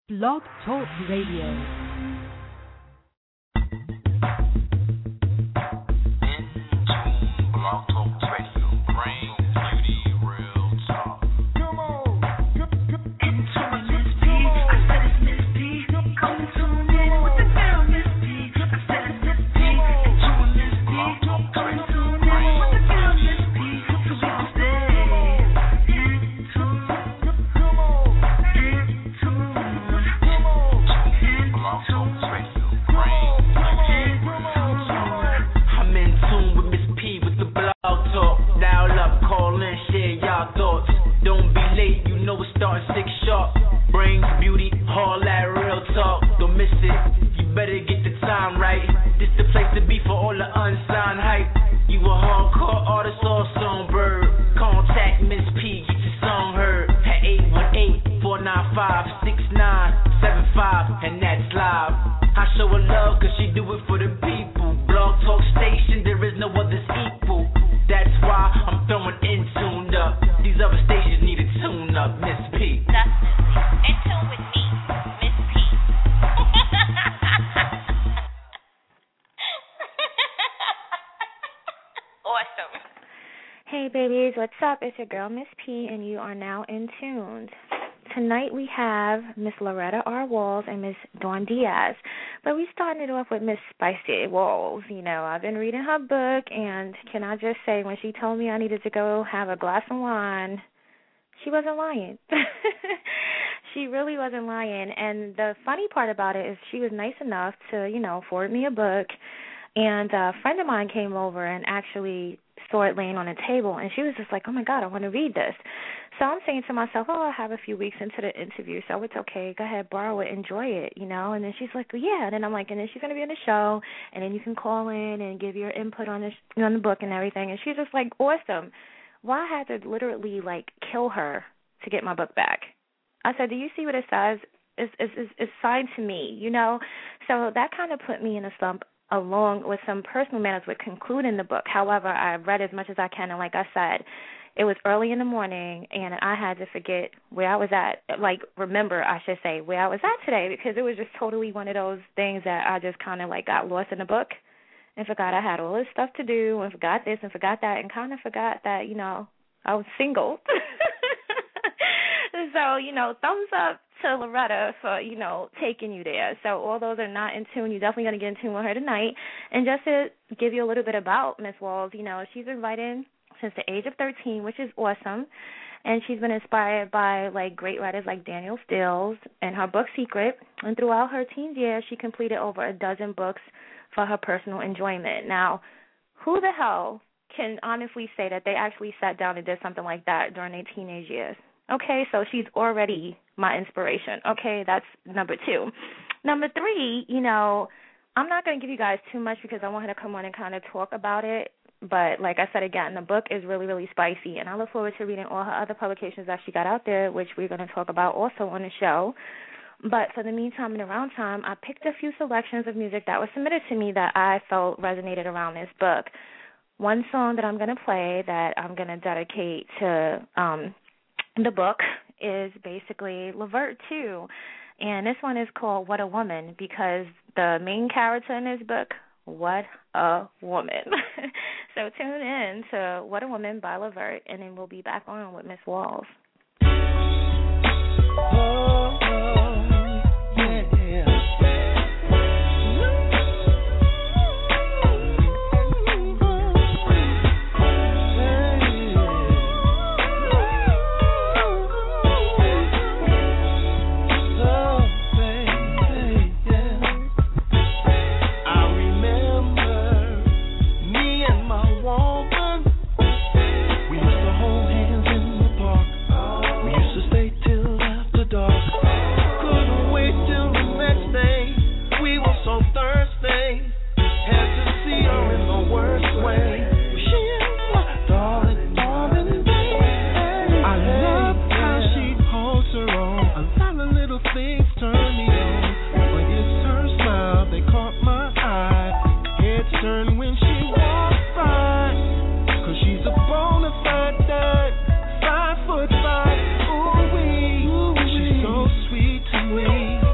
Blog Talk Radio. What's up? It's your girl, Miss P, and you are now in tuned. Tonight we have Miss Loretta R. Walls and Miss Dawn Diaz, but we starting it off with Miss Spicy Walls. You know, I've been reading her book, and can I just say, when she told me I needed to go have a glass of wine, she wasn't lying. She really wasn't lying, and the funny part about it is she was nice enough to, forward me a book, and a friend of mine came over and actually saw it laying on the table, and she was just like, oh, my God, I want to read this. So I'm saying to myself, I have a few weeks into the interview, so it's okay. Go ahead, borrow it, enjoy it, And then she's like, well, yeah. And then I'm like, and then she's going to be on the show, and then you can call in and give your input on the book and everything. And she's just like, awesome. Well, I had to literally, kill her to get my book back. I said, do you see what it says? It's signed to me, So that kind of put me in a slump, along with some personal matters with concluding the book. However, I read as much as I can, and like I said, it was early in the morning, and I had to forget where I was at, remember, I should say, where I was at today, because it was just totally one of those things that I just kind of, got lost in the book and forgot I had all this stuff to do and forgot this and forgot that and kind of forgot that, I was single. So, thumbs up to Loretta for, taking you there. So all those are not in tune. You're definitely going to get in tune with her tonight. And just to give you a little bit about Miss Walls, she's been writing since the age of 13, which is awesome. And she's been inspired by, great writers like Daniel Steele and her book Secret. And throughout her teen years, she completed over a dozen books for her personal enjoyment. Now, who the hell can honestly say that they actually sat down and did something like that during their teenage years? Okay, so she's already my inspiration. Okay, that's number 2. Number 3, I'm not going to give you guys too much because I want her to come on and kind of talk about it. But like I said again, the book is really, really spicy, and I look forward to reading all her other publications that she got out there, which we're going to talk about also on the show. But for the meantime and around time, I picked a few selections of music that was submitted to me that I felt resonated around this book. One song that I'm going to play that I'm going to dedicate to the book is basically Levert 2, and this one is called What a Woman, because the main character in this book, what a woman. So tune in to What a Woman by Levert, and then we'll be back on with Miss Walls. She's so sweet to me.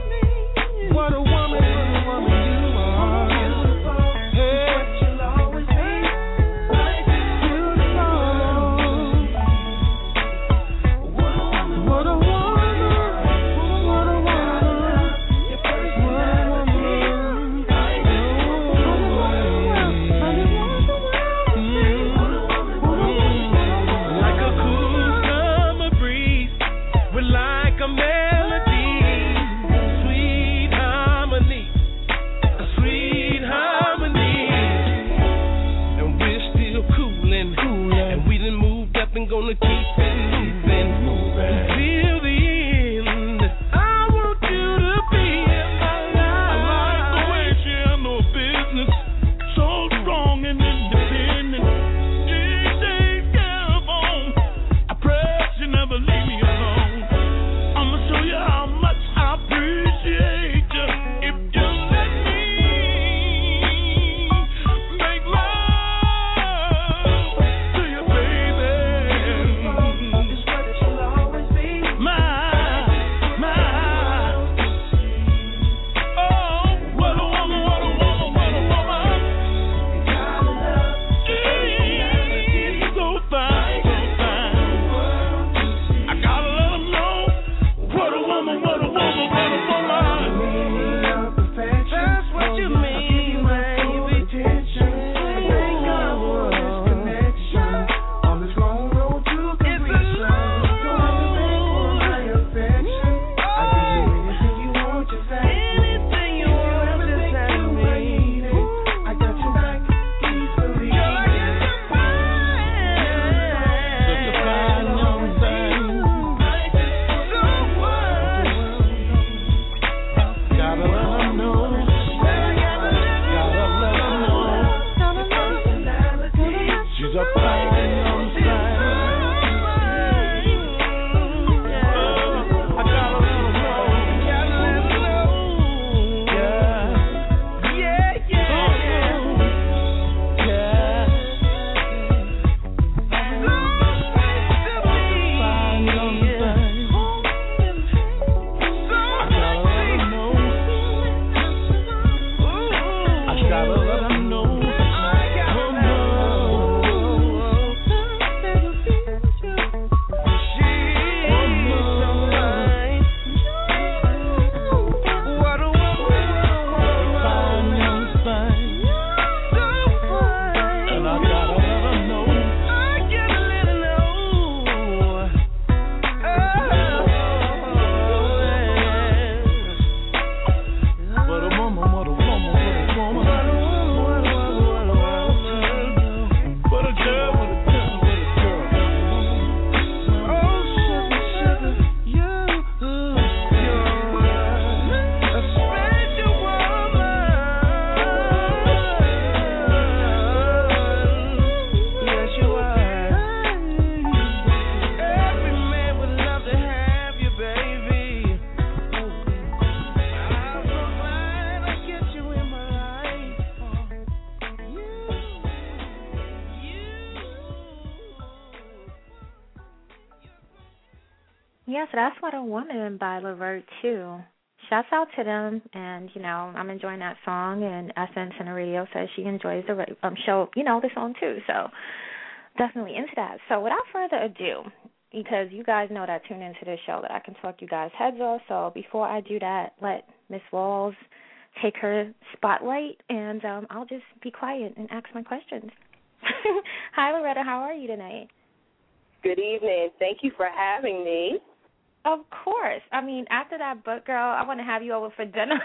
Yes, that's What a Woman by Levert, too. Shouts out to them, and, I'm enjoying that song, and Essence in the radio says she enjoys the show, the song, too, so definitely into that. So without further ado, because you guys know that tune into this show that I can talk you guys' heads off, so before I do that, let Miss Walls take her spotlight, and I'll just be quiet and ask my questions. Hi, Loretta. How are you tonight? Good evening. Thank you for having me. Of course. I mean, after that book, girl, I want to have you over for dinner.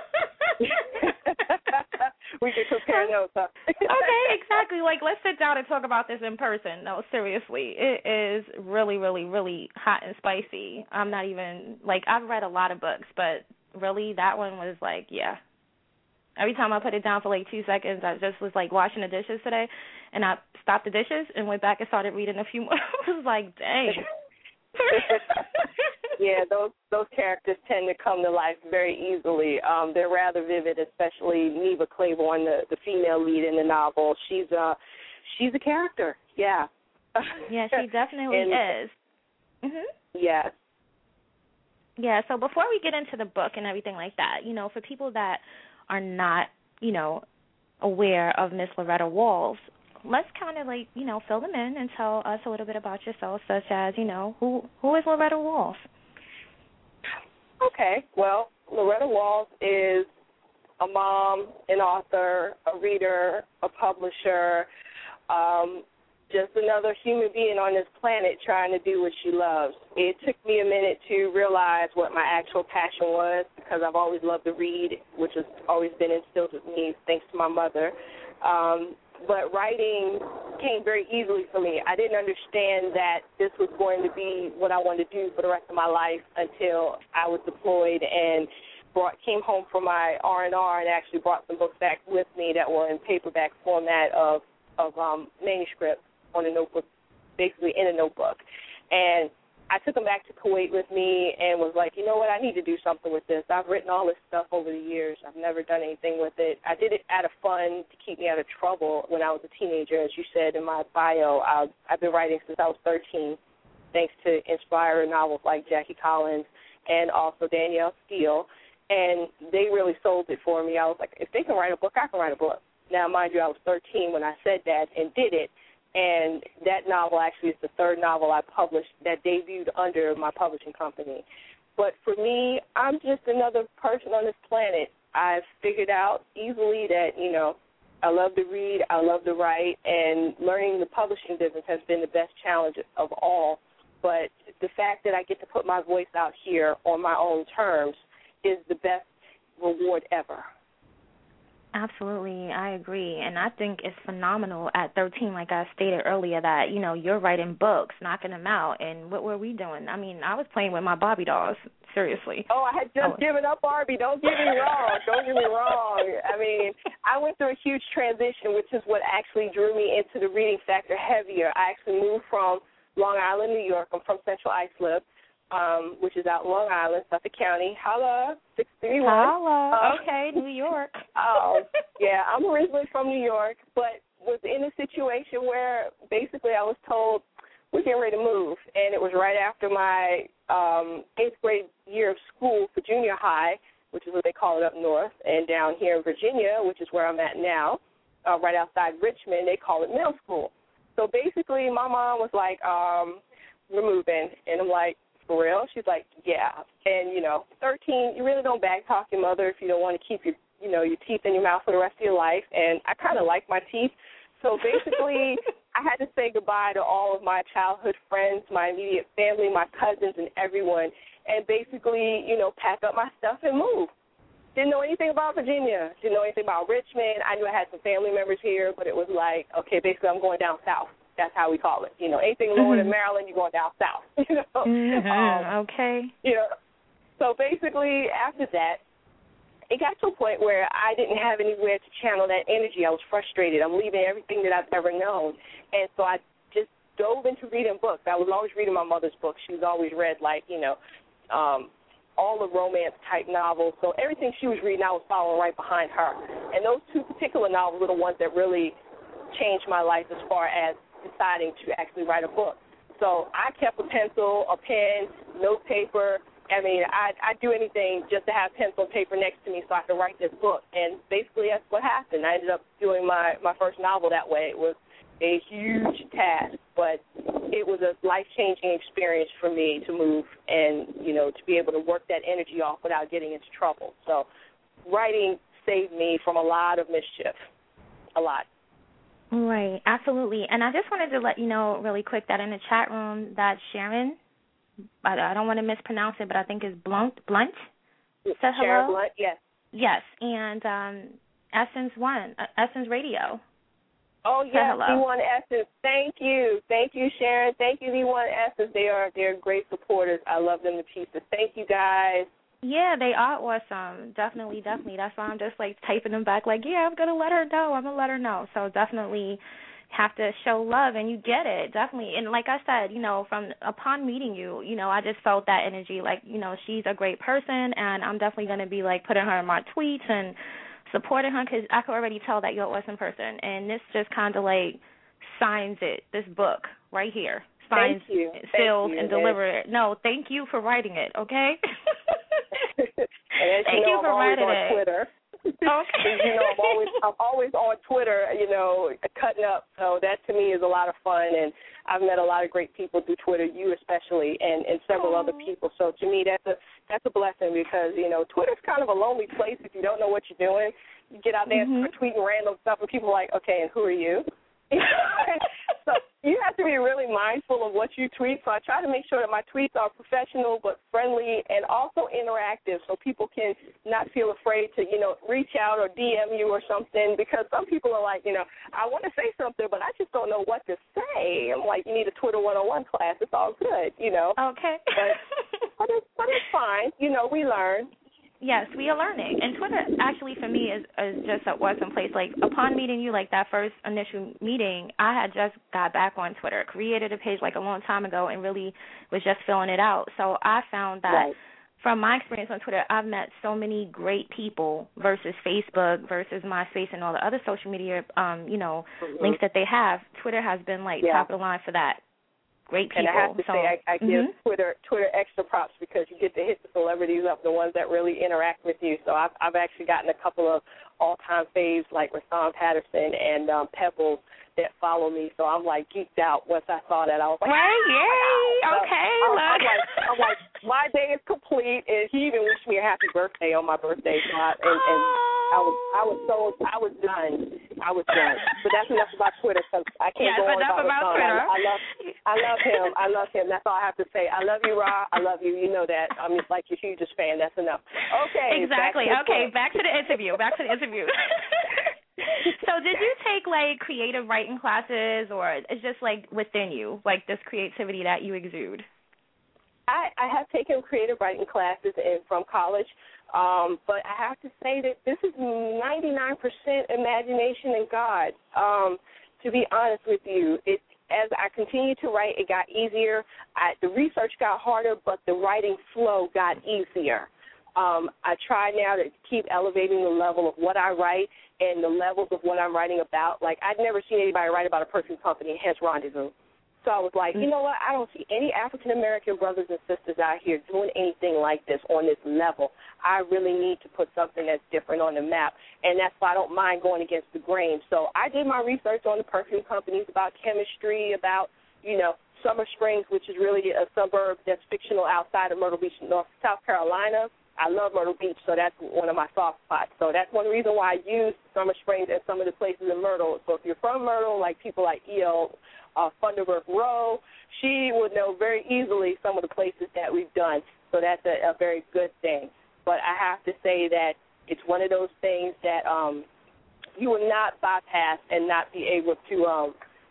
We can compare notes, huh? Okay, exactly. Like, let's sit down and talk about this in person. No, seriously. It is really, really, really hot and spicy. I'm not even, I've read a lot of books, but really that one was yeah. Every time I put it down for 2 seconds, I just was washing the dishes today, and I stopped the dishes and went back and started reading a few more. I was like, dang. Yeah, those characters tend to come to life very easily. They're rather vivid, especially Neva Claiborne, the female lead in the novel. She's a character. Yeah. Yeah, she definitely is. Mhm. Yes. Yeah. So before we get into the book and everything like that, for people that are not, aware of Miss Loretta Walls, let's kind of fill them in and tell us a little bit about yourself, such as, who is Loretta Walls? Okay. Well, Loretta Walls is a mom, an author, a reader, a publisher, just another human being on this planet trying to do what she loves. It took me a minute to realize what my actual passion was, because I've always loved to read, which has always been instilled with me thanks to my mother. But writing came very easily for me. I didn't understand that this was going to be what I wanted to do for the rest of my life until I was deployed and came home from my R&R and actually brought some books back with me that were in paperback format of manuscript on a notebook, basically in a notebook. And I took them back to Kuwait with me and was like, you know what, I need to do something with this. I've written all this stuff over the years. I've never done anything with it. I did it out of fun to keep me out of trouble when I was a teenager. As you said in my bio, I've been writing since I was 13, thanks to inspiring novels like Jackie Collins and also Danielle Steele. And they really sold it for me. I was like, if they can write a book, I can write a book. Now, mind you, I was 13 when I said that and did it. And that novel actually is the third novel I published that debuted under my publishing company. But for me, I'm just another person on this planet. I've figured out easily that, I love to read, I love to write, and learning the publishing business has been the best challenge of all. But the fact that I get to put my voice out here on my own terms is the best reward ever. Absolutely, I agree, and I think it's phenomenal at 13, like I stated earlier, that, you're writing books, knocking them out, and what were we doing? I mean, I was playing with my Barbie dolls, seriously. Oh, I had just given up Barbie, don't get me wrong, I mean, I went through a huge transition, which is what actually drew me into the reading factor heavier. I actually moved from Long Island, New York. I'm from Central Islip, which is out in Long Island, Suffolk County. Holla, 631. Holla, okay, New York. Yeah, I'm originally from New York, but was in a situation where basically I was told we're getting ready to move, and it was right after my 8th grade year of school for junior high, which is what they call it up north, and down here in Virginia, which is where I'm at now, right outside Richmond, they call it middle school. So basically my mom was like, we're moving, and I'm like, for real? She's like, yeah. And, 13, you really don't backtalk your mother if you don't want to keep your teeth in your mouth for the rest of your life. And I kind of like my teeth. So basically, I had to say goodbye to all of my childhood friends, my immediate family, my cousins, and everyone, and basically, pack up my stuff and move. Didn't know anything about Virginia. Didn't know anything about Richmond. I knew I had some family members here, but it was like, okay, basically I'm going down south. That's how we call it. Anything lower than Maryland, you're going down south. Okay. So basically, after that, it got to a point where I didn't have anywhere to channel that energy. I was frustrated. I'm leaving everything that I've ever known. And so I just dove into reading books. I was always reading my mother's books. She was always read, all the romance-type novels. So everything she was reading, I was following right behind her. And those two particular novels are the ones that really changed my life as far as deciding to actually write a book. So I kept a pencil, a pen, note paper. I mean, I'd do anything just to have pencil and paper next to me so I could write this book. And basically that's what happened. I ended up doing my first novel that way. It was a huge task, but it was a life-changing experience for me to move and, you know, to be able to work that energy off without getting into trouble. So writing saved me from a lot of mischief, a lot. Right, absolutely. And I just wanted to let you know really quick that in the chat room that Sharon, I don't want to mispronounce it, but I think it's Blunt, said hello. Sharon Blunt, yes. Yes, and Essence Radio. Oh, yes, V1 Essence. Thank you. Thank you, Sharon. Thank you, V1 Essence. They're great supporters. I love them to pieces. Thank you, guys. Yeah, they are awesome. Definitely. That's why I'm just, like, typing them back, like, yeah, I'm going to let her know. So definitely have to show love, and you get it, definitely. And like I said, you know, upon meeting you, you know, I just felt that energy, like, you know, she's a great person, and I'm definitely going to be, like, putting her in my tweets and supporting her because I could already tell that you're an awesome person. And this just kind of, like, signs it, this book right here. Signs, seals, and deliver it. No, thank you for writing it, okay? And thank you for writing it. Twitter. Okay. You know, I'm always on Twitter, you know, cutting up. So that to me is a lot of fun, and I've met a lot of great people through Twitter, you especially, and several other people. So to me, that's a blessing because, you know, Twitter's kind of a lonely place if you don't know what you're doing. You get out there and start tweeting random stuff, and people are like, okay, and who are you? So you have to be really mindful of what you tweet. So I try to make sure that my tweets are professional but friendly and also interactive so people can not feel afraid to, you know, reach out or DM you or something because some people are like, you know, I want to say something, but I just don't know what to say. I'm like, you need a Twitter 101 class. It's all good, you know. Okay. But it's fine. You know, we learn. Yes, we are learning. And Twitter actually for me is just an awesome place. Like upon meeting you, like that first initial meeting, I had just got back on Twitter, created a page like a long time ago and really was just filling it out. So I found that from my experience on Twitter, I've met so many great people versus Facebook, versus MySpace and all the other social media, you know, links that they have. Twitter has been like top of the line for that. Great people. And I have to say, I give Twitter extra props because you get to hit the celebrities up, the ones that really interact with you. So I've actually gotten a couple of all-time faves like Rashawn Patterson and Pebbles that follow me. So I'm like geeked out once I saw that. I was like, yay! Okay, I'm like, my day is complete, and he even wished me a happy birthday on my birthday. So I was done. But that's enough about Twitter because I can't go on about Twitter. I love him. That's all I have to say. I love you, Ra. I love you. You know that. I'm just like your hugest fan. That's enough. Okay. Exactly. Back to the interview. So did you take, like, creative writing classes, or it's just, like, within you, like this creativity that you exude? I have taken creative writing classes from college, but I have to say that this is 99% imagination and God. To be honest with you, as I continued to write, it got easier. The research got harder, but the writing flow got easier. I try now to keep elevating the level of what I write and the levels of what I'm writing about. Like, I'd never seen anybody write about a perfume company, hence Rendezvous. So I was like, you know what, I don't see any African-American brothers and sisters out here doing anything like this on this level. I really need to put something that's different on the map, and that's why I don't mind going against the grain. So I did my research on the perfume companies, about chemistry, about, you know, Summer Springs, which is really a suburb that's fictional outside of Myrtle Beach, South Carolina. I love Myrtle Beach, so that's one of my soft spots. So that's one reason why I use Summer Springs and some of the places in Myrtle. So if you're from Myrtle, like people like E.L. Funderburk Rowe, she would know very easily some of the places that we've done. So that's a very good thing. But I have to say that it's one of those things that you will not bypass and not be able to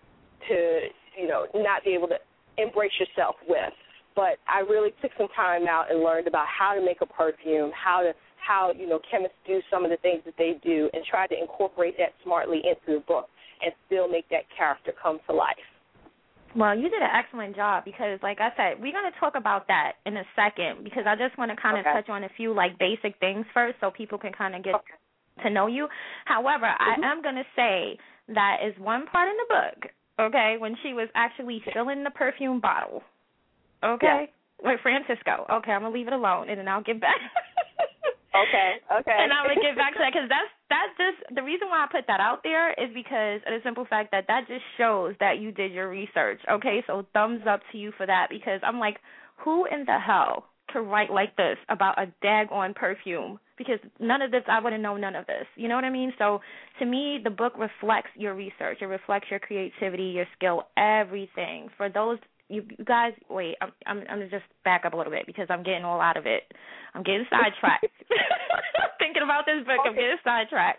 not be able to embrace yourself with. But I really took some time out and learned about how to make a perfume, how chemists do some of the things that they do, and tried to incorporate that smartly into the book and still make that character come to life. Well, you did an excellent job because, like I said, we're going to talk about that in a second because I just want to kind of touch on a few, like, basic things first so people can kind of get to know you. However, I am going to say that is one part in the book okay, when she was actually filling the perfume bottle. Okay? With Francisco. Okay, I'm going to leave it alone, and then I'll get back. Okay. And I'm going to get back to that, because that's just, the reason why I put that out there is because of the simple fact that just shows that you did your research. Okay, so thumbs up to you for that, because I'm like, who in the hell could write like this about a daggone perfume? Because none of this, I wouldn't know none of this. You know what I mean? So to me, the book reflects your research. It reflects your creativity, your skill, everything. For those, you guys, wait, I'm gonna just back up a little bit, because I'm getting all out of it. I'm getting sidetracked. Thinking about this book, I'm getting sidetracked.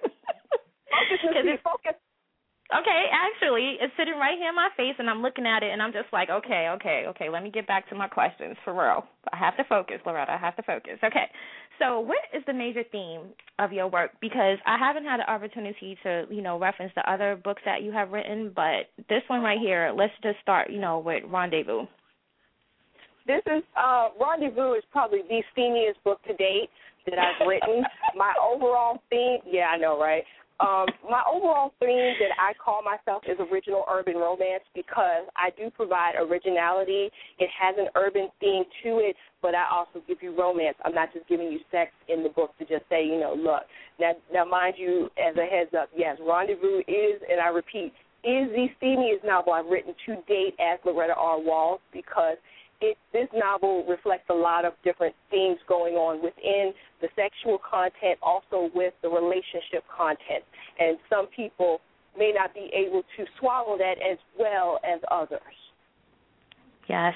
Focus. Okay, actually, it's sitting right here in my face, and I'm looking at it, and I'm just like, okay, let me get back to my questions, for real. I have to focus, Loretta, I have to focus. Okay, so what is the major theme of your work? Because I haven't had the opportunity to, reference the other books that you have written, but this one right here, let's just start, with Rendezvous. This is, Rendezvous is probably the steamiest book to date that I've written. My overall theme, yeah, I know, right? My overall theme that I call myself is original urban romance, because I do provide originality. It has an urban theme to it, but I also give you romance. I'm not just giving you sex in the book to just say, look. Now, mind you, as a heads up, yes, Rendezvous is, and I repeat, is the steamiest novel I've written to date as Loretta R. Walls, because this novel reflects a lot of different themes going on within the sexual content, also with the relationship content. And some people may not be able to swallow that as well as others. Yes.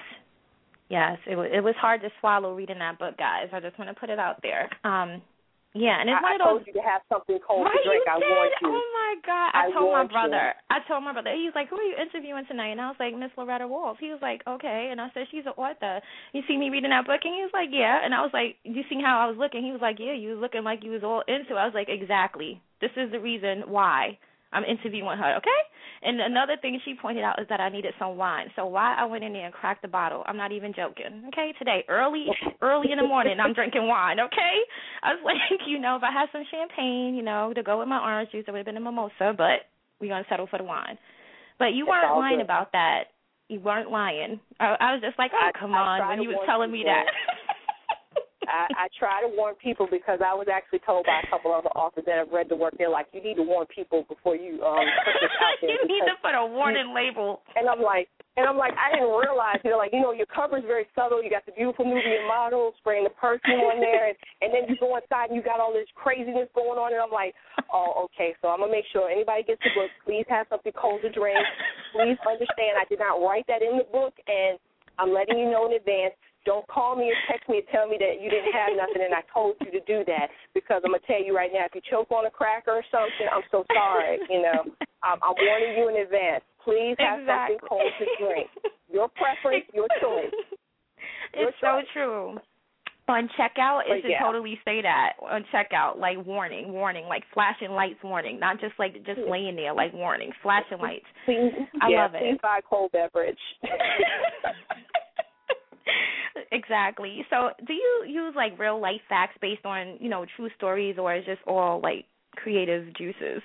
It was hard to swallow reading that book, guys. I just want to put it out there. Yeah, and it's one of those. I told you to have something cold to drink. I warned you. Oh my God! I told my brother. He's like, "Who are you interviewing tonight?" And I was like, "Miss Loretta Walls." He was like, "Okay." And I said, "She's an author. You see me reading that book?" And he was like, "Yeah." And I was like, "You see how I was looking?" He was like, "Yeah, you was looking like you was all into it." I was like, "Exactly. This is the reason why I'm interviewing her." Okay. And another thing she pointed out is that I needed some wine. So why I went in there and cracked the bottle, I'm not even joking. Okay, today, early in the morning, I'm drinking wine, okay? I was like, if I had some champagne, to go with my orange juice, it would have been a mimosa, but we're going to settle for the wine. But you weren't lying about that. You weren't lying. I was just like, oh, come on, when you were telling me that. I try to warn people, because I was actually told by a couple other authors that have read the work, they're like, you need to warn people before you put this out there. You need to put a warning label. And I'm like, I didn't realize, your cover's very subtle. You got the beautiful Nubian model spraying the perfume on there, and then you go inside and you got all this craziness going on, and I'm like, oh, okay, so I'm going to make sure anybody gets the book, please have something cold to drink. Please understand I did not write that in the book, and I'm letting you know in advance. Don't call me or text me and tell me that you didn't have nothing and I told you to do that, because I'm going to tell you right now, if you choke on a cracker or something, I'm so sorry. I'm warning you in advance. Please have something cold to drink. Your preference, your choice. It's so true. On checkout, it should totally say that. On checkout, like warning, like flashing lights warning, not just like just laying there, like warning, flashing lights. Please, I love it. Please buy cold beverage. Exactly. So do you use like real life facts based on, true stories, or is just all like creative juices?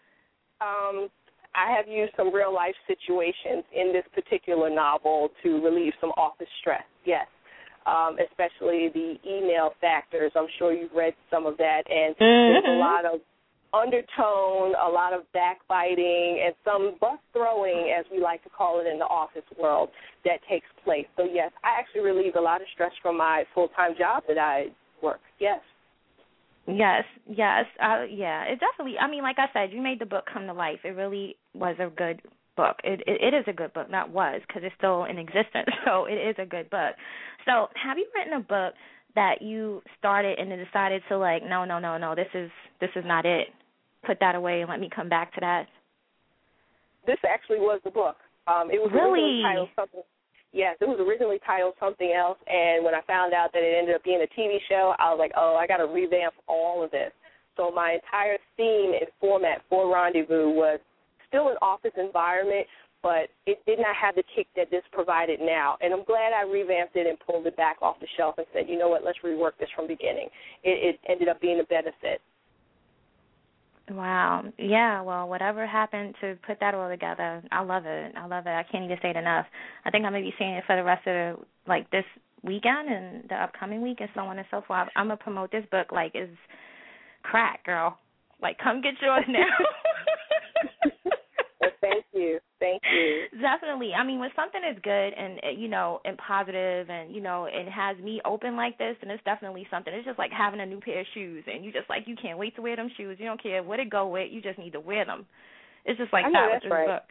I have used some real life situations in this particular novel to relieve some office stress, yes. Especially the email factors. I'm sure you've read some of that, and there's a lot of undertone, a lot of backbiting, and some bus throwing, as we like to call it in the office world, that takes place. So, yes, I actually relieve a lot of stress from my full-time job that I work, yes. Yes. Yeah, it definitely, like I said, you made the book come to life. It really was a good book. It is a good book, not was, because it's still in existence, so it is a good book. So have you written a book that you started and then decided to no, this is not it. Put that away and let me come back to that? This actually was the book. It was originally titled something. Yes, it was originally titled something else, and when I found out that it ended up being a TV show, I was like, I got to revamp all of this. So my entire theme and format for Rendezvous was still an office environment, but it did not have the kick that this provided now. And I'm glad I revamped it and pulled it back off the shelf and said, you know what, let's rework this from the beginning. It ended up being a benefit. Wow. Yeah, well, whatever happened to put that all together, I love it. I love it. I can't even say it enough. I think I'm going to be seeing it for the rest of this weekend and the upcoming week and so on and so forth. I'm going to promote this book like it's crack, girl. Like, come get yours now. Well, thank you. Thank you. Definitely. I mean, when something is good and, and positive and, it has me open like this, then it's definitely something. It's just like having a new pair of shoes and you just like, you can't wait to wear them shoes. You don't care what it go with. You just need to wear them. It's just like that with this book.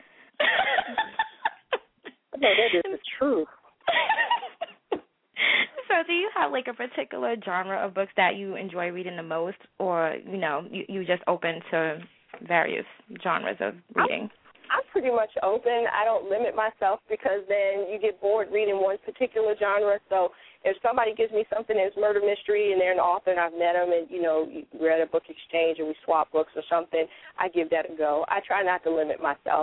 No, that is the truth. So do you have like a particular genre of books that you enjoy reading the most, or, you just open to various genres of reading? I'm pretty much open. I don't limit myself because then you get bored reading one particular genre. So if somebody gives me something that's murder mystery and they're an author and I've met them and, we're at a book exchange and we swap books or something, I give that a go. I try not to limit myself.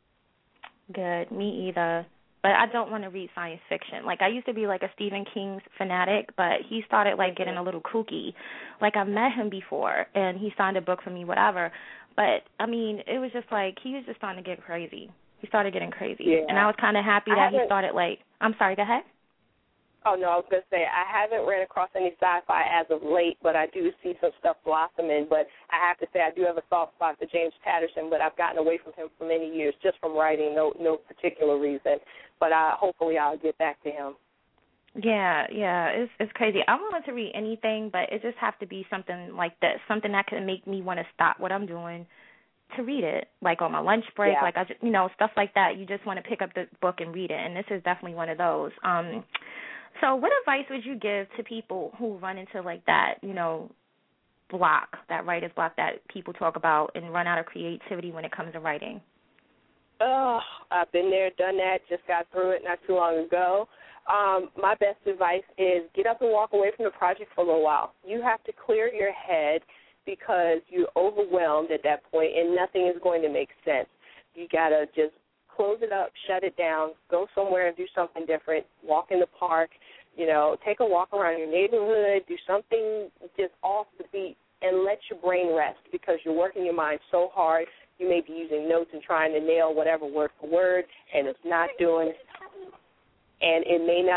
Good. Me either. But I don't want to read science fiction. Like, I used to be like a Stephen King fanatic, but he started like getting a little kooky. Like, I've met him before and he signed a book for me, whatever. But, I mean, it was just like he was just starting to get crazy. He started getting crazy. Yeah. And I was kind of happy that he started like, I'm sorry, go ahead. Oh, no, I was going to say, I haven't ran across any sci-fi as of late, but I do see some stuff blossoming. But I have to say, I do have a soft spot for James Patterson, but I've gotten away from him for many years just from writing, no particular reason. But hopefully I'll get back to him. Yeah, it's crazy. I'm willing to read anything, but it just has to be something like this, something that can make me want to stop what I'm doing to read it, like on my lunch break, like stuff like that. You just want to pick up the book and read it, and this is definitely one of those. So what advice would you give to people who run into like that, block, that writer's block that people talk about and run out of creativity when it comes to writing? Oh, I've been there, done that, just got through it not too long ago. My best advice is get up and walk away from the project for a little while. You have to clear your head because you're overwhelmed at that point and nothing is going to make sense. You got to just close it up, shut it down, go somewhere and do something different, walk in the park, take a walk around your neighborhood, do something just off the beat and let your brain rest because you're working your mind so hard. You may be using notes and trying to nail whatever word for word, and it's not doing it. And it may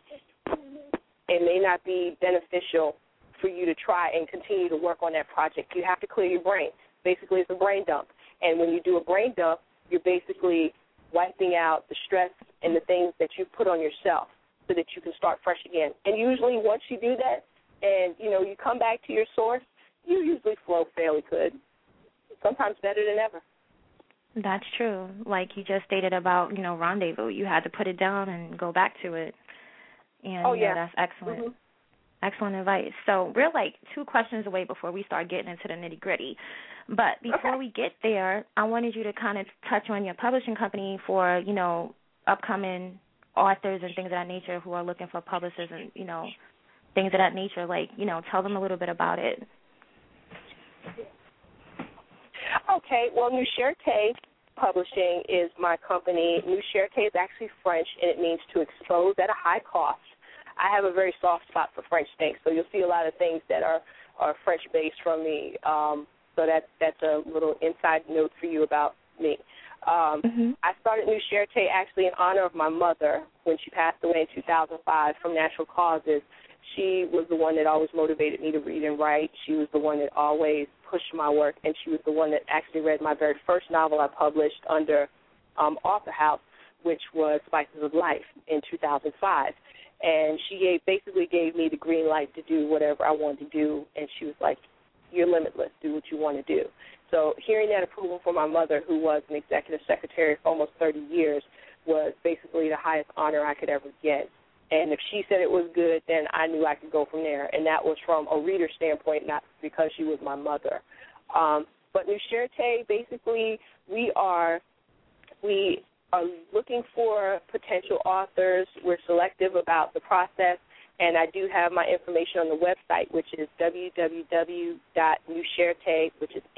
not be beneficial for you to try and continue to work on that project. You have to clear your brain. Basically, it's a brain dump. And when you do a brain dump, you're basically wiping out the stress and the things that you put on yourself so that you can start fresh again. And usually once you do that and, you come back to your source, you usually flow fairly good. Sometimes better than ever. That's true. Like you just stated about, Rendezvous. You had to put it down and go back to it. And that's excellent. Mm-hmm. Excellent advice. So we're like 2 questions away before we start getting into the nitty-gritty. But before we get there, I wanted you to kind of touch on your publishing company for, upcoming authors and things of that nature who are looking for publishers and, things of that nature. Like, tell them a little bit about it. Okay, well, Nous Chertés Publishing is my company. Nous Chertés is actually French, and it means to expose at a high cost. I have a very soft spot for French things, so you'll see a lot of things that are French-based from me. So that's a little inside note for you about me. I started Nous Chertés actually in honor of my mother when she passed away in 2005 from natural causes. She was the one that always motivated me to read and write. She was the one that always pushed my work, and she was the one that actually read my very first novel I published under Author House, which was Spices of Life in 2005. And she basically gave me the green light to do whatever I wanted to do, and she was like, you're limitless. Do what you want to do. So hearing that approval from my mother, who was an executive secretary for almost 30 years, was basically the highest honor I could ever get. And if she said it was good, then I knew I could go from there. And that was from a reader standpoint, not because she was my mother. But Nous Chertés, basically, we are looking for potential authors. We're selective about the process. And I do have my information on the website, which is www.nouchertes, which is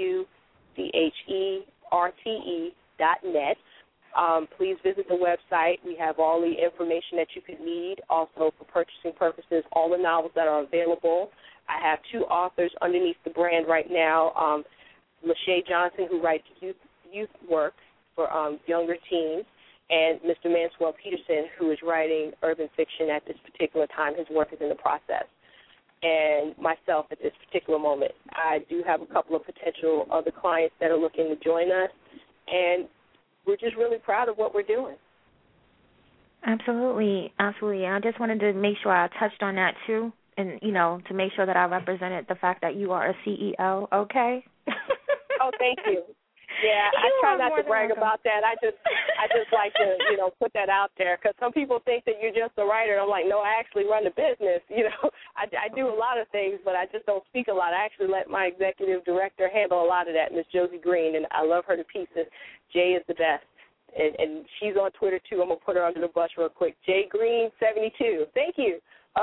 NUCHERTE.net. Please visit the website. We have all the information that you could need. Also, for purchasing purposes, all the novels that are available. I have 2 authors underneath the brand right now. Lachey Johnson, who writes youth work for younger teens, and Mr. Manswell Peterson, who is writing urban fiction at this particular time. His work is in the process. And myself at this particular moment. I do have a couple of potential other clients that are looking to join us, and we're just really proud of what we're doing. Absolutely, absolutely. I just wanted to make sure I touched on that too, and to make sure that I represented the fact that you are a CEO. Okay. Oh, thank you. Yeah, I try not to brag about that. I just like to put that out there, because some people think that you're just a writer. I'm like, no, I actually run the business. I do a lot of things, but I just don't speak a lot. I actually let my executive director handle a lot of that, Miss Josie Green, and I love her to pieces. Jay is the best. And she's on Twitter, too. I'm going to put her under the bus real quick. Jay Green 72. Thank you.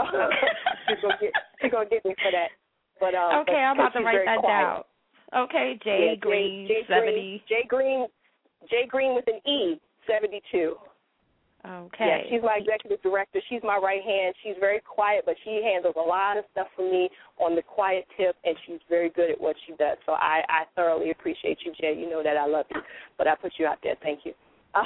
She's going to get me for that. But okay, I'm about to write that down. Okay, Jay Green 70. Jay Green with an E, 72. Okay. Yeah, she's my executive director. She's my right hand. She's very quiet, but she handles a lot of stuff for me on the quiet tip, and she's very good at what she does. So I thoroughly appreciate you, Jay. You know that I love you, but I put you out there. Thank you.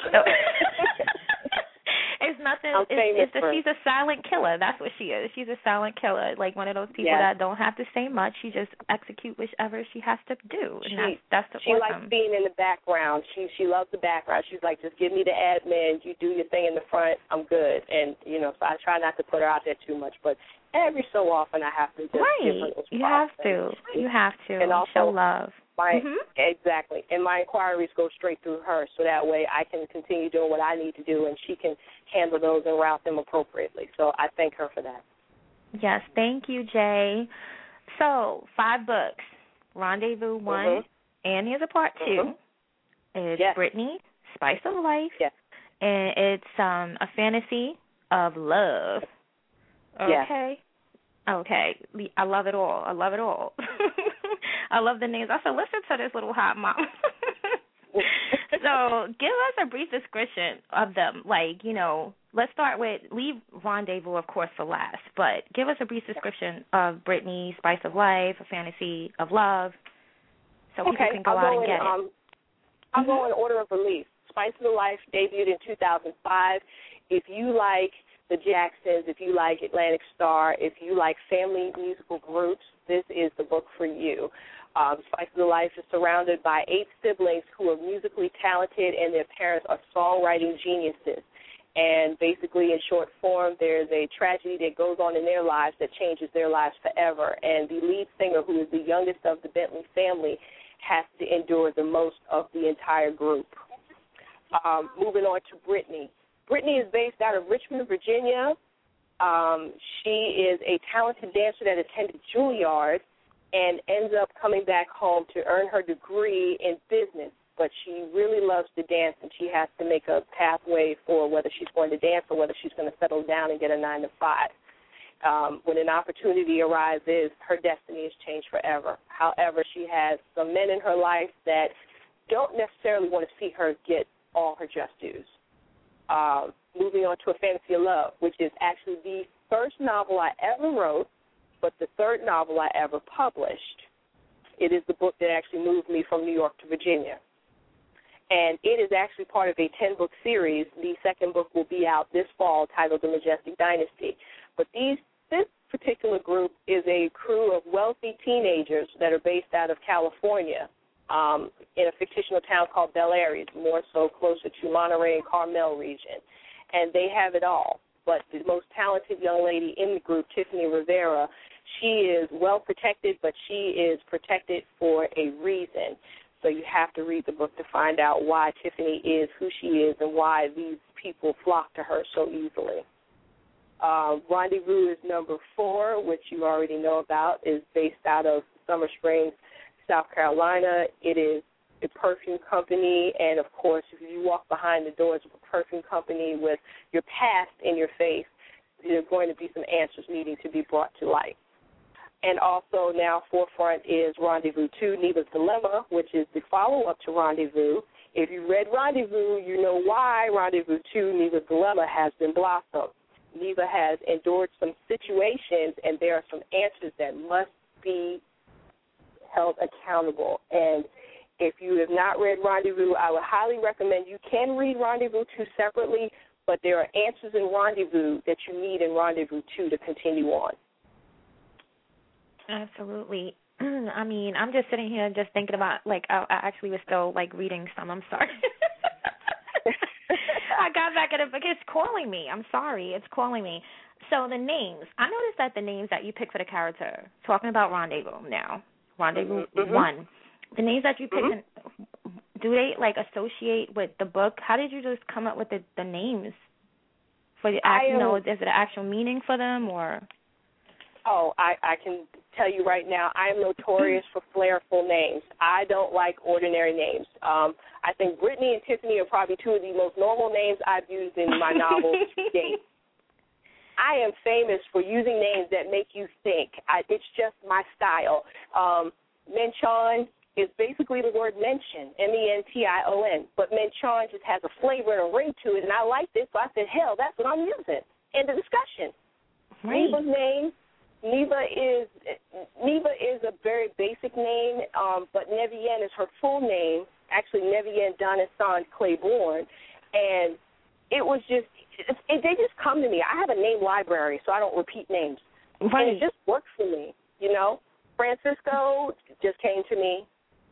It's nothing. She's a silent killer. That's what she is. She's a silent killer, like one of those people that don't have to say much. She just execute whichever she has to do. And that's the She likes being in the background. She loves the background. She's like, just give me the admin. You do your thing in the front. I'm good. And so I try not to put her out there too much, but every so often I have to just give her those You have to. You have to. And also show love. Exactly. And my inquiries go straight through her, so that way I can continue doing what I need to do, and she can handle those and route them appropriately. So I thank her for that. Yes, thank you, Jay. So 5 books. Rendezvous 1, and here's a part 2. It's Brittany, Spice of Life, and it's a fantasy of love. Okay? Okay. I love it all. I love it all. I love the names. I said, listen to this little hot mom. So give us a brief description of them. Like, let's start with, leave Rendezvous, of course, for last, but give us a brief description of Brittany, Spice of Life, A Fantasy of Love, so people can go out and get it. I'll go in order of release. Spice of Life debuted in 2005. If you like the Jacksons, if you like Atlantic Star, if you like family musical groups, this is the book for you. Spice of Life is surrounded by 8 siblings who are musically talented, and their parents are songwriting geniuses. And basically, in short form, there's a tragedy that goes on in their lives that changes their lives forever. And the lead singer, who is the youngest of the Bentley family, has to endure the most of the entire group. Moving on to Brittany. Brittany is based out of Richmond, Virginia. She is a talented dancer that attended Juilliard and ends up coming back home to earn her degree in business. But she really loves to dance, and she has to make a pathway for whether she's going to dance or whether she's going to settle down and get a 9-to-5. When an opportunity arises, her destiny is changed forever. However, she has some men in her life that don't necessarily want to see her get all her just dues. Moving on to A Fantasy of Love, which is actually the first novel I ever wrote, but the third novel I ever published. It is the book that actually moved me from New York to Virginia. And it is actually part of a 10-book series. The second book will be out this fall, titled The Majestic Dynasty. But this particular group is a crew of wealthy teenagers that are based out of California, in a fictional town called Bel Air, more so closer to Monterey and Carmel region. And they have it all. But the most talented young lady in the group, Tiffany Rivera, she is well protected, but she is protected for a reason. So you have to read the book to find out why Tiffany is who she is and why these people flock to her so easily. Rendezvous is number 4, which you already know about, is based out of Summer Springs, South Carolina. It is a perfume company, and, of course, if you walk behind the doors of a perfume company with your past in your face, there are going to be some answers needing to be brought to light. And also now forefront is Rendezvous 2, Neva's Dilemma, which is the follow-up to Rendezvous. If you read Rendezvous, you know why Rendezvous 2, Neva's Dilemma, has been blossomed. Neva has endured some situations, and there are some answers that must be held accountable. And If you have not read Rendezvous, I would highly recommend you can read Rendezvous 2 separately, but there are answers in Rendezvous that you need in Rendezvous 2 to continue on. Absolutely. I mean, I'm just sitting here just thinking about, like, I actually was still, like, reading some. I'm sorry. I got back at it, but it's calling me. I'm sorry. It's calling me. So the names. I noticed that the names that you pick for the character, talking about Rendezvous now, Rendezvous 1, the names that you pick, do they, like, associate with the book? How did you just come up with the names? For the is it an actual meaning for them, or? Oh, I can tell you right now, I am notorious for flairful names. I don't like ordinary names. I think Brittany and Tiffany are probably two of the most normal names I've used in my novels to date. I am famous for using names that make you think. It's just my style. Mention is basically the word mention, mention, but mention just has a flavor and a ring to it, and I like this, so I said, hell, that's what I'm using. End of discussion. Right. Neva's name, Neva is a very basic name, but Nevienne is her full name, actually Nevienne Donisson Claiborne, and it was just, they just come to me. I have a name library, so I don't repeat names. Right. And it just works for me, you know. Francisco just came to me.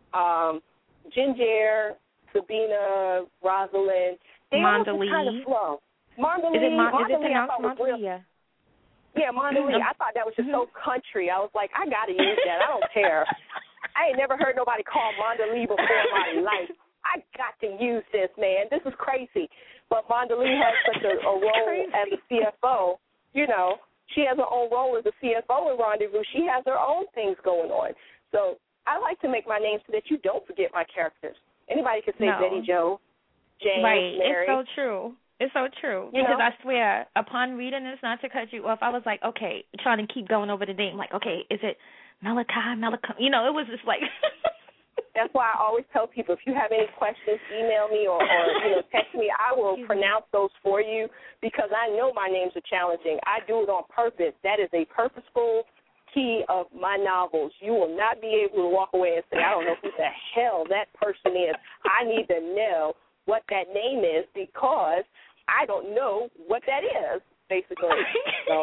Ginger, Sabina, Rosalind, they all just kind of flow. Mondalee, is it pronounced Mondalee? Yeah, Mondalee. I thought that was just so country. I was like, I got to use that. I don't care. I ain't never heard nobody call Mondalee before in my life. I got to use this, man. This is crazy. But Mondalee has such a role as a CFO. You know, she has her own role as a CFO in Rendezvous. She has her own things going on. So I like to make my name so that you don't forget my characters. Anybody can say Betty Jo, James, right. Mary. It's so true. It's so true. You because know? I swear, upon reading this, not to cut you off, I was like, okay, trying to keep going over the name. Like, okay, is it Malachi? You know, it was just like. That's why I always tell people, if you have any questions, email me or text me. I will pronounce those for you because I know my names are challenging. I do it on purpose. That is a purposeful key of my novels. You will not be able to walk away and say, I don't know who the hell that person is. I need to know what that name is because I don't know what that is, basically. So,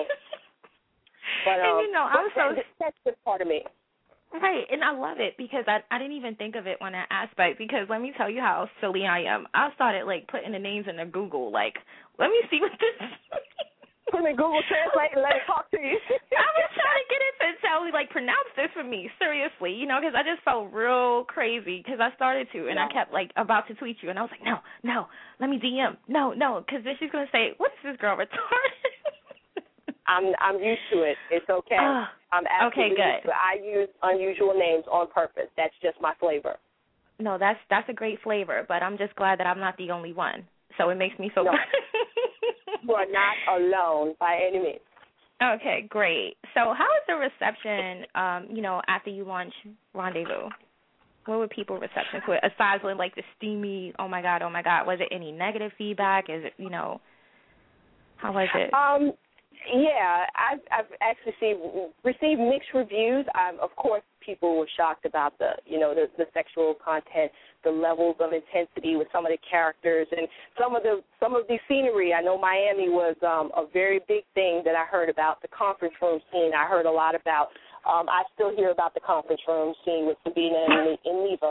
but and, you know, that's just part of me. Right, and I love it because I didn't even think of it on that aspect because let me tell you how silly I am. I started, like, putting the names into Google, like, let me see what this is. Put it in Google Translate and let it talk to you. I was trying to get it to tell me, like, pronounce this for me, seriously, you know, because I just felt real crazy because I started to, and I kept, like, about to tweet you, and I was like, no, let me DM, no, because then she's going to say, what is this girl retarded? I'm used to it. It's okay. I'm absolutely used to it. I use unusual names on purpose. That's just my flavor. No, that's a great flavor, but I'm just glad that I'm not the only one. So it makes me feel good. You are not alone by any means. Okay, great. So how is the reception, after you launch Rendezvous? What were people reception to it, aside from, like, the steamy, oh, my God, was it any negative feedback? Is it, how was it? Yeah, I've actually received mixed reviews. Of course, people were shocked about the sexual content, the levels of intensity with some of the characters, and some of the scenery. I know Miami was a very big thing that I heard about. The conference room scene, I heard a lot about. I still hear about the conference room scene with Sabina and Neva.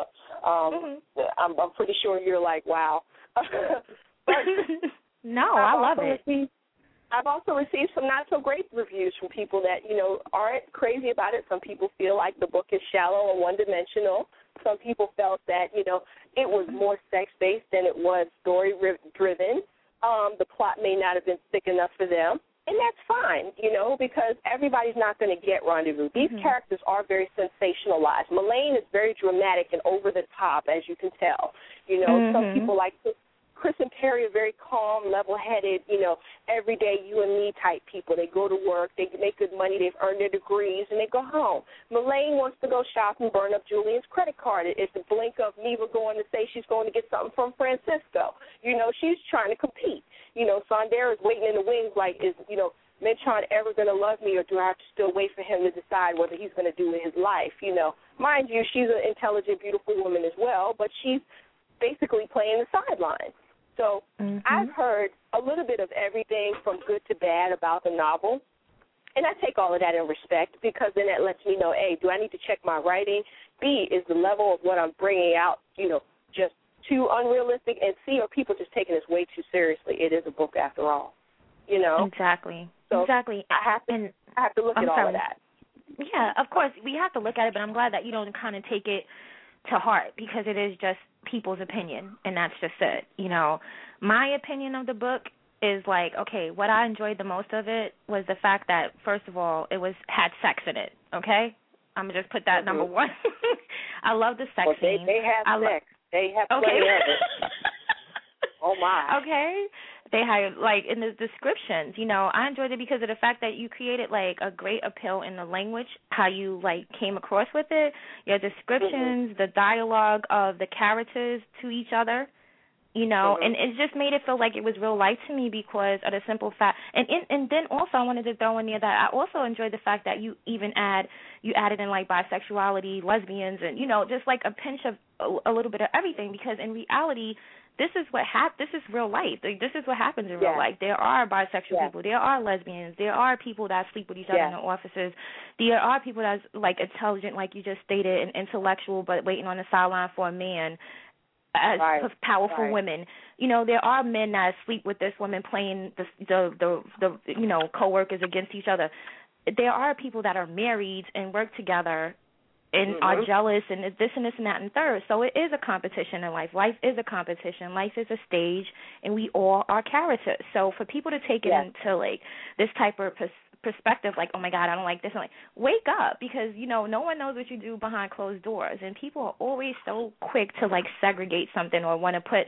I'm pretty sure you're like, wow. But no, I love it. I've also received some not-so-great reviews from people that, aren't crazy about it. Some people feel like the book is shallow and one-dimensional. Some people felt that, it was more sex-based than it was story-driven. The plot may not have been thick enough for them. And that's fine, because everybody's not going to get Rendezvous. These characters are very sensationalized. Melaine is very dramatic and over-the-top, as you can tell. Some people like Chris and Perry are very calm, level-headed, everyday you-and-me type people. They go to work, they make good money, they've earned their degrees, and they go home. Melaine wants to go shop and burn up Julian's credit card. It's the blink of Neva going to say she's going to get something from Francisco. She's trying to compete. Sandera is waiting in the wings like, Metron ever going to love me, or do I have to still wait for him to decide whether he's going to do in his life? You know, mind you, she's an intelligent, beautiful woman as well, but she's basically playing the sidelines. So I've heard a little bit of everything from good to bad about the novel, and I take all of that in respect, because then that lets me know, A, do I need to check my writing? B, is the level of what I'm bringing out, you know, just too unrealistic? And C, are people just taking this way too seriously? It is a book after all, you know? Exactly. So exactly. I have to look at all of that. Yeah, of course, we have to look at it, but I'm glad that you don't kind of take it to heart, because it is just people's opinion, and that's just it. You know, my opinion of the book is like, okay, what I enjoyed the most of it was the fact that, first of all, it had sex in it, okay? I'm going to just put that number one. I love the sex scene. They have sex. They have plenty of it. Oh, my. Okay. They had, like, in the descriptions, you know, I enjoyed it because of the fact that you created, like, a great appeal in the language, how you, like, came across with it, your descriptions, the dialogue of the characters to each other, you know, and it just made it feel like it was real life to me because of the simple fact. And then also I wanted to throw in there that I also enjoyed the fact that you even added in, like, bisexuality, lesbians, and, you know, just, like, a pinch of a little bit of everything, because in reality, this is real life. This is what happens in real life. There are bisexual people. There are lesbians. There are people that sleep with each other in the offices. There are people that's, like, intelligent, like you just stated, and intellectual, but waiting on the sideline for a man, as powerful women. You know, there are men that sleep with this woman, playing the you know, coworkers against each other. There are people that are married and work together and are jealous and this and this and that and third. So it is a competition in life. Life is a competition. Life is a stage, and we all are characters. So for people to take it into, like, this type of perspective, like, oh, my God, I don't like this, I'm like, wake up, because, you know, no one knows what you do behind closed doors, and people are always so quick to, like, segregate something or want to put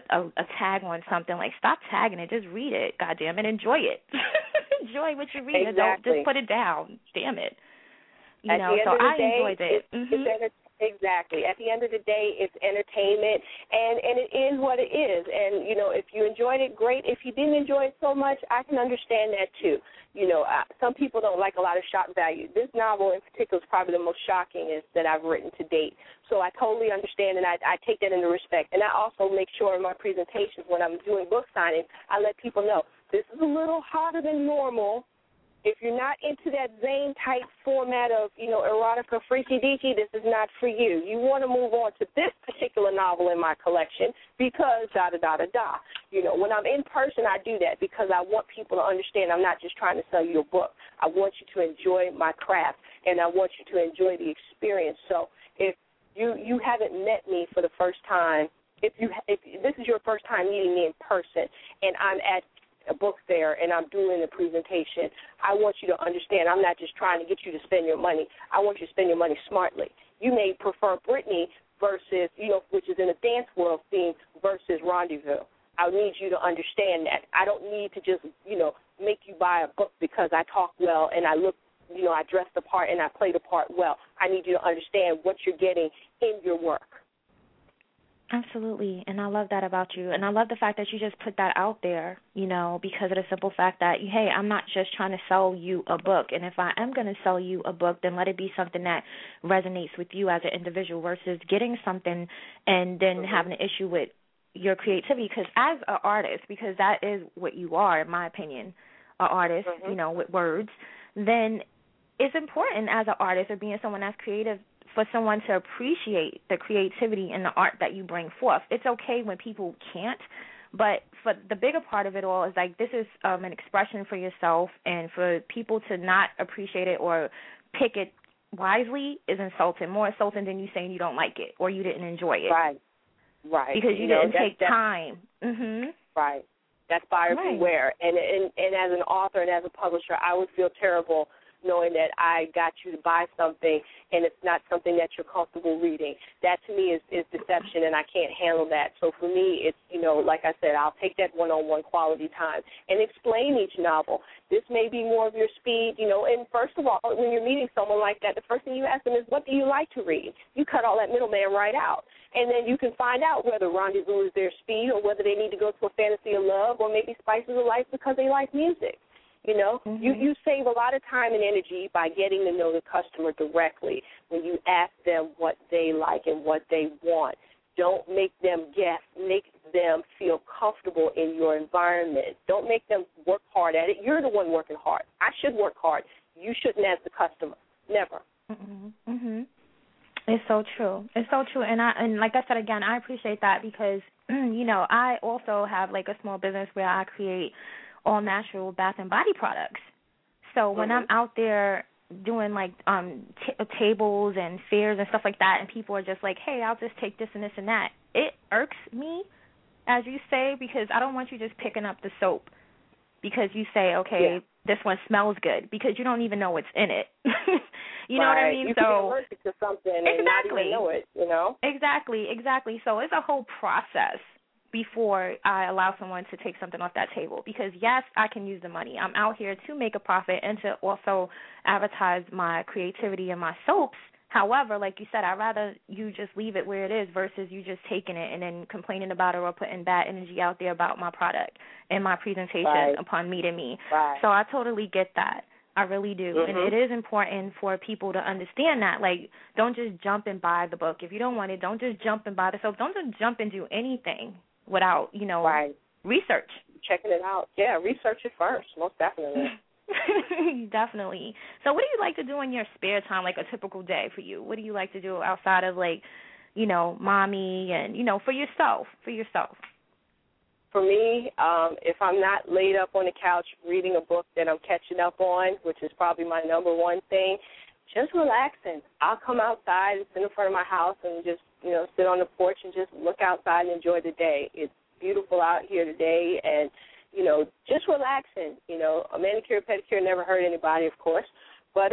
a tag on something. Like, stop tagging it. Just read it, goddamn it. Enjoy it. Enjoy what you read. Don't just put it down. Damn it. You know, so I enjoyed it. Exactly. At the end of the day, it's entertainment, and it is what it is. And, you know, if you enjoyed it, great. If you didn't enjoy it so much, I can understand that, too. You know, some people don't like a lot of shock value. This novel in particular is probably the most shocking that I've written to date. So I totally understand, and I take that into respect. And I also make sure in my presentations when I'm doing book signings, I let people know this is a little hotter than normal. If you're not into that Zane-type format of, you know, erotica, freaky-deaky, this is not for you. You want to move on to this particular novel in my collection because da-da-da-da-da. You know, when I'm in person, I do that because I want people to understand I'm not just trying to sell you a book. I want you to enjoy my craft, and I want you to enjoy the experience. So if you haven't met me for the first time, if this is your first time meeting me in person, and I'm at a book fair and I'm doing a presentation, I want you to understand I'm not just trying to get you to spend your money. I want you to spend your money smartly. You may prefer Britney versus, you know, which is in a dance world theme, versus Rendezvous. I need you to understand that. I don't need to just, you know, make you buy a book because I talk well and I look, you know, I dress the part and I play the part well. I need you to understand what you're getting in your work. Absolutely, and I love that about you, and I love the fact that you just put that out there, you know, because of the simple fact that, hey, I'm not just trying to sell you a book, and if I am going to sell you a book, then let it be something that resonates with you as an individual versus getting something and then having an issue with your creativity, because as an artist, because that is what you are, in my opinion, an artist, you know, with words, then it's important as an artist or being someone that's creative for someone to appreciate the creativity and the art that you bring forth. It's okay when people can't, but for the bigger part of it all is like this is an expression for yourself, and for people to not appreciate it or pick it wisely is insulting, more insulting than you saying you don't like it or you didn't enjoy it. Right. Because you didn't take time. Right. That's buyer beware. And as an author and as a publisher, I would feel terrible knowing that I got you to buy something and it's not something that you're comfortable reading. That to me is deception, and I can't handle that. So for me, it's, you know, like I said, I'll take that one-on-one quality time and explain each novel. This may be more of your speed, you know, and first of all, when you're meeting someone like that, the first thing you ask them is, what do you like to read? You cut all that middleman right out. And then you can find out whether Rendezvous is their speed or whether they need to go to a fantasy of love or maybe Spices of Life because they like music. You know, Mm-hmm. you save a lot of time and energy by getting to know the customer directly when you ask them what they like and what they want. Don't make them guess. Make them feel comfortable in your environment. Don't make them work hard at it. You're the one working hard. I should work hard. You shouldn't as the customer. Never. Mm-hmm. Mm-hmm. It's so true. It's so true. And like I said again, I appreciate that because, you know, I also have like a small business where I create all natural bath and body products. So when I'm out there doing like tables and fairs and stuff like that, and people are just like, hey, I'll just take this and this and that, it irks me, as you say, because I don't want you just picking up the soap because you say, okay, this one smells good, because you don't even know what's in it. You know what I mean? You can be allergic to something and not even know it, you know? Exactly. So it's a whole process before I allow someone to take something off that table, because, yes, I can use the money. I'm out here to make a profit and to also advertise my creativity and my soaps. However, like you said, I'd rather you just leave it where it is versus you just taking it and then complaining about it or putting bad energy out there about my product and my presentation upon meeting me. Right. So I totally get that. I really do. And it is important for people to understand that. Like, don't just jump and buy the book. If you don't want it, don't just jump and buy the soap. Don't just jump and do anything without, you know, research. Checking it out. Yeah, research it first, most definitely. Definitely. So what do you like to do in your spare time, like a typical day for you? What do you like to do outside of, like, you know, mommy and, you know, for yourself? For me, if I'm not laid up on the couch reading a book that I'm catching up on, which is probably my number one thing, just relaxing. I'll come outside and sit in front of my house and just, you know, sit on the porch and just look outside and enjoy the day. It's beautiful out here today, and, you know, just relaxing. You know, a manicure, pedicure never hurt anybody, of course, but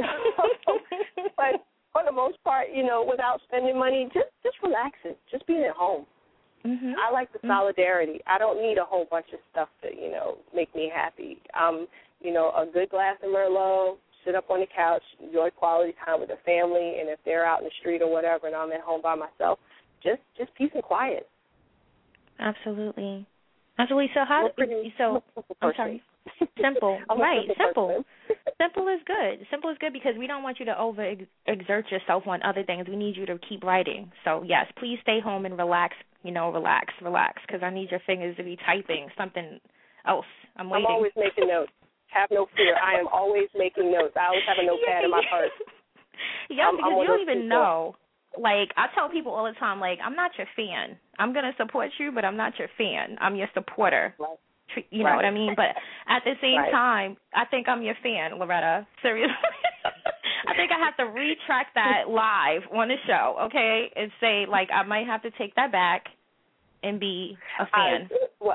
but for the most part, you know, without spending money, just relaxing, just being at home. I like the solidarity. I don't need a whole bunch of stuff to, you know, make me happy. You know, a good glass of Merlot, sit up on the couch, enjoy quality time with the family, and if they're out in the street or whatever and I'm at home by myself, just peace and quiet. Absolutely. So I'm sorry. Simple. Right. Simple. Simple is good. Simple is good because we don't want you to exert yourself on other things. We need you to keep writing. So, yes, please stay home and relax, you know, relax, because I need your fingers to be typing something else. I'm waiting. I'm always making notes. Have no fear. I am always making notes. I always have a notepad in my purse. Yeah, because you don't even know. Like, I tell people all the time, like, I'm not your fan. I'm going to support you, but I'm not your fan. I'm your supporter. Right. You know what I mean? But at the same time, I think I'm your fan, Loretta. Seriously. I think I have to retract that live on the show, okay, and say, like, I might have to take that back and be a fan.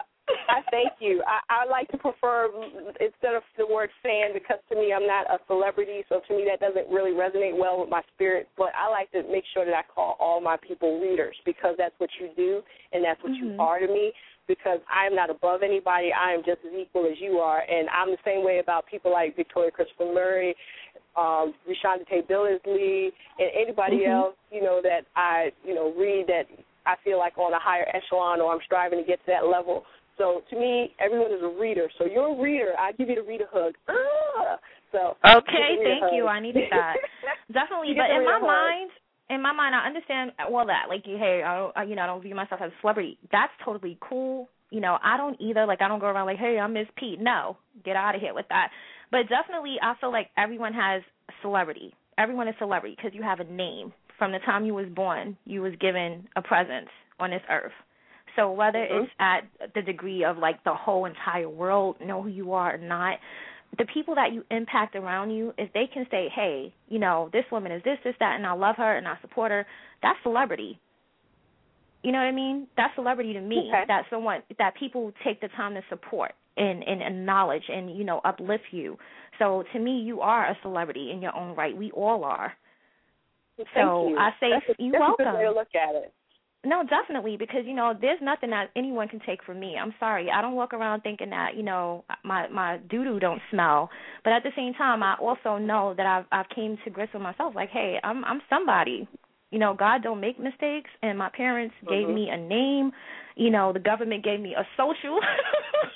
I thank you. I like to prefer instead of the word fan because to me I'm not a celebrity, so to me that doesn't really resonate well with my spirit. But I like to make sure that I call all my people readers because that's what you do and that's what you are to me. Because I'm not above anybody, I am just as equal as you are, and I'm the same way about people like Victoria Christopher Murray, Rashonda Tate Billingsley, and anybody else, you know, that I, you know, read that I feel like on a higher echelon or I'm striving to get to that level. So to me, everyone is a reader. So you're a reader. I give you the reader hug. So okay, thank you. I needed that. Definitely, but in my mind, I understand all that. Like, hey, I don't view myself as a celebrity. That's totally cool. You know, I don't either. Like, I don't go around like, hey, I'm Miss Pete. No, get out of here with that. But definitely, I feel like everyone has celebrity. Everyone is celebrity because you have a name. From the time you was born, you was given a presence on this earth. So whether it's at the degree of, like, the whole entire world know who you are or not, the people that you impact around you, if they can say, hey, you know, this woman is this, that, and I love her and I support her, that's celebrity. You know what I mean? That's celebrity to me. Okay. That's someone that people take the time to support and acknowledge and, you know, uplift you. So to me, you are a celebrity in your own right. We all are. Thank you. I say you're welcome. That's a good way to look at it. No, definitely, because, you know, there's nothing that anyone can take from me. I'm sorry. I don't walk around thinking that, you know, my doo-doo don't smell. But at the same time, I also know that I've came to grips with myself, like, hey, I'm somebody. You know, God don't make mistakes, and my parents gave me a name. You know, the government gave me a social.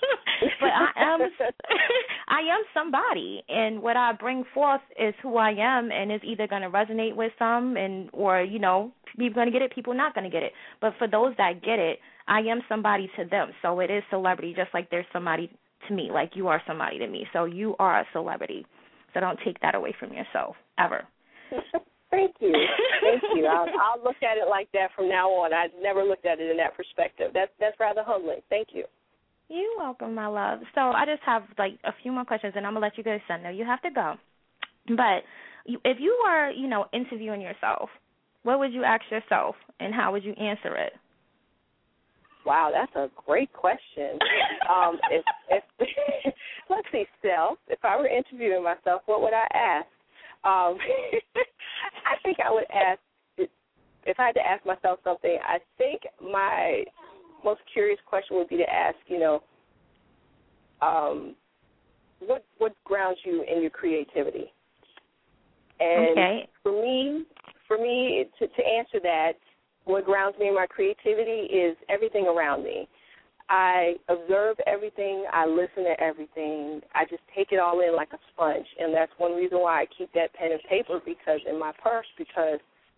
But I am somebody, and what I bring forth is who I am, and it's either going to resonate with some, or people going to get it, people not going to get it. But for those that get it, I am somebody to them. So it is celebrity, just like there's somebody to me, like you are somebody to me. So you are a celebrity. So don't take that away from yourself, ever. Thank you. Thank you. I'll look at it like that from now on. I've never looked at it in that perspective. That's rather humbling. Thank you. You're welcome, my love. So I just have, a few more questions, and I'm going to let you guys know you have to go. But if you were, interviewing yourself, what would you ask yourself, and how would you answer it? Wow, that's a great question. If let's see, self. If I were interviewing myself, what would I ask? I think I would ask, if I had to ask myself something, I think my most curious question would be to ask, what grounds you in your creativity? And okay. for me, to answer that, what grounds me in my creativity is everything around me. I observe everything. I listen to everything. I just take it all in like a sponge, and that's one reason why I keep that pen and paper in my purse because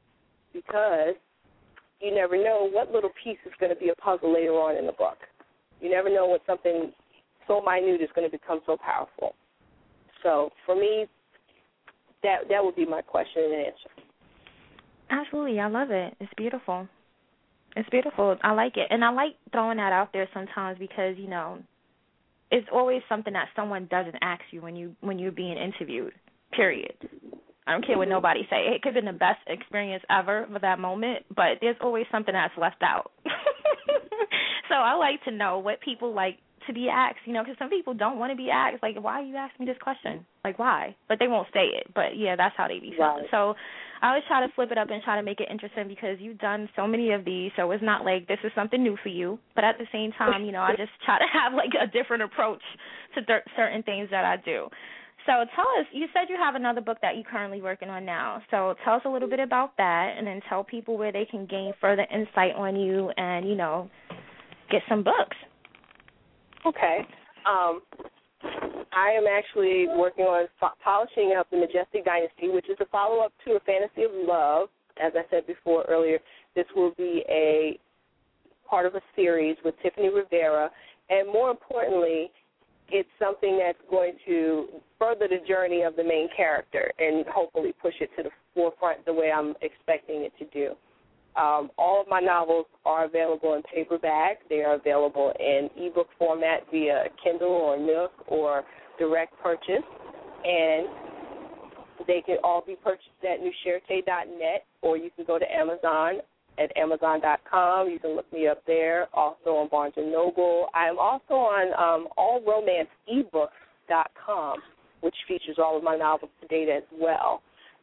you never know what little piece is going to be a puzzle later on in the book. You never know what something so minute is going to become so powerful. So for me, that would be my question and answer. Absolutely. I love it. It's beautiful. It's beautiful. I like it. And I like throwing that out there sometimes because, it's always something that someone doesn't ask you when you're being interviewed, period. I don't care what nobody say. It could have been the best experience ever for that moment, but there's always something that's left out. So I like to know what people like to be asked, because some people don't want to be asked. Like, why you asking me this question? Like, why? But they won't say it. But, yeah, that's how they be feeling. Right. So I always try to flip it up and try to make it interesting because you've done so many of these, so it's not like this is something new for you. But at the same time, I just try to have, a different approach to certain things that I do. So tell us, you said you have another book that you're currently working on now. So tell us a little bit about that and then tell people where they can gain further insight on you and, get some books. Okay. I am actually working on polishing up The Majestic Dynasty, which is a follow-up to A Fantasy of Love. As I said before earlier, this will be a part of a series with Tiffany Rivera, and more importantly, it's something that's going to further the journey of the main character and hopefully push it to the forefront the way I'm expecting it to do. All of my novels are available in paperback. They are available in ebook format via Kindle or Nook or direct purchase, and they can all be purchased at newsherte.net, or you can go to Amazon at Amazon.com. You can look me up there. Also on Barnes & Noble. I am also on allromanceebooks.com, which features all of my novels to date as well.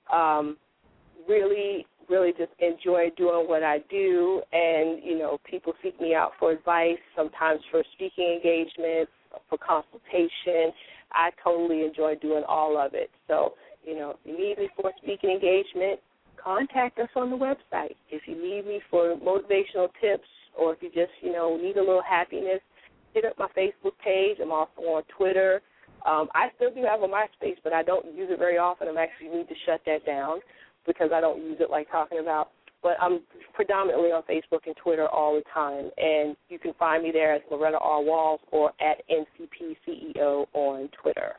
Really just enjoy doing what I do, and, people seek me out for advice, sometimes for speaking engagements, for consultation. I totally enjoy doing all of it. So, if you need me for a speaking engagement, contact us on the website. If you need me for motivational tips or if you just, need a little happiness, hit up my Facebook page. I'm also on Twitter. I still do have a MySpace, but I don't use it very often. I actually need to shut that down because I don't use it like talking about. But I'm predominantly on Facebook and Twitter all the time, and you can find me there as Loretta R. Walls or at NCPCEO on Twitter.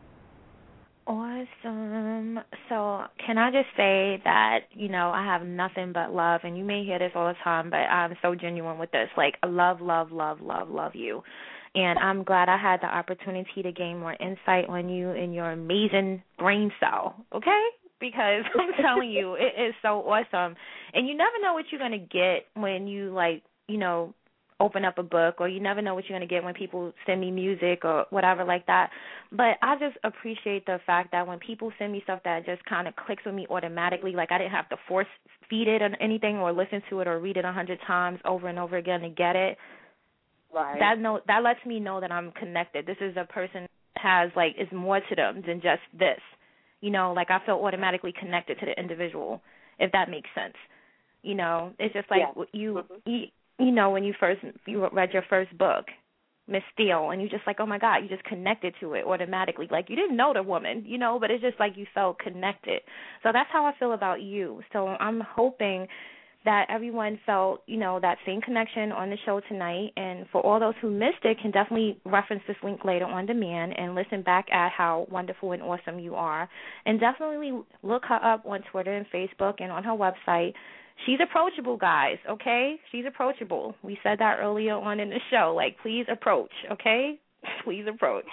Awesome. So can I just say that, I have nothing but love, and you may hear this all the time, but I'm so genuine with this. I love, love, love, love, love you. And I'm glad I had the opportunity to gain more insight on you and your amazing brain cell, okay? Because I'm telling you, it is so awesome. And you never know what you're going to get when you, open up a book, or you never know what you're going to get when people send me music or whatever like that. But I just appreciate the fact that when people send me stuff that just kind of clicks with me automatically, I didn't have to force feed it or anything or listen to it or read it 100 times over and over again to get it. Right. That lets me know that I'm connected. This is a person has, is more to them than just this. I feel automatically connected to the individual, if that makes sense. It's just yeah. when you read your first book, Miss Steele, and you just like, oh my God, you just connected to it automatically. Like you didn't know the woman, but it's just like you felt connected. So that's how I feel about you. So I'm hoping that everyone felt, that same connection on the show tonight. And for all those who missed it, can definitely reference this link later on demand and listen back at how wonderful and awesome you are. And definitely look her up on Twitter and Facebook and on her website. She's approachable, guys, okay? She's approachable. We said that earlier on in the show. Like, please approach, okay? Please approach.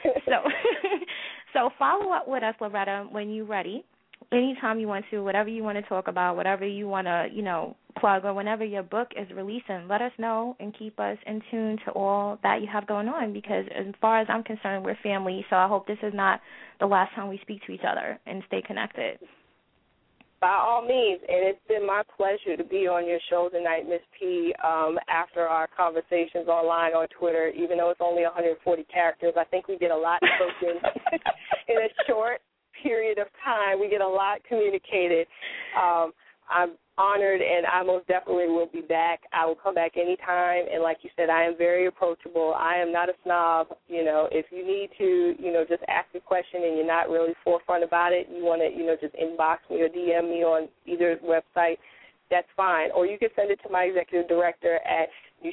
So follow up with us, Loretta, when you're ready. Anytime you want to, whatever you want to talk about, whatever you want to, plug, or whenever your book is releasing, let us know and keep us in tune to all that you have going on, because as far as I'm concerned, we're family, so I hope this is not the last time we speak to each other, and stay connected. By all means, and it's been my pleasure to be on your show tonight, Miss P. After our conversations online on Twitter, even though it's only 140 characters, I think we get a lot spoken in a short period of time. We get a lot communicated. I'm honored, and I most definitely will be back. I will come back anytime, and like you said, I am very approachable. I am not a snob. If you need to, just ask a question and you're not really forefront about it, you want to, just inbox me or DM me on either website, that's fine. Or you can send it to my executive director at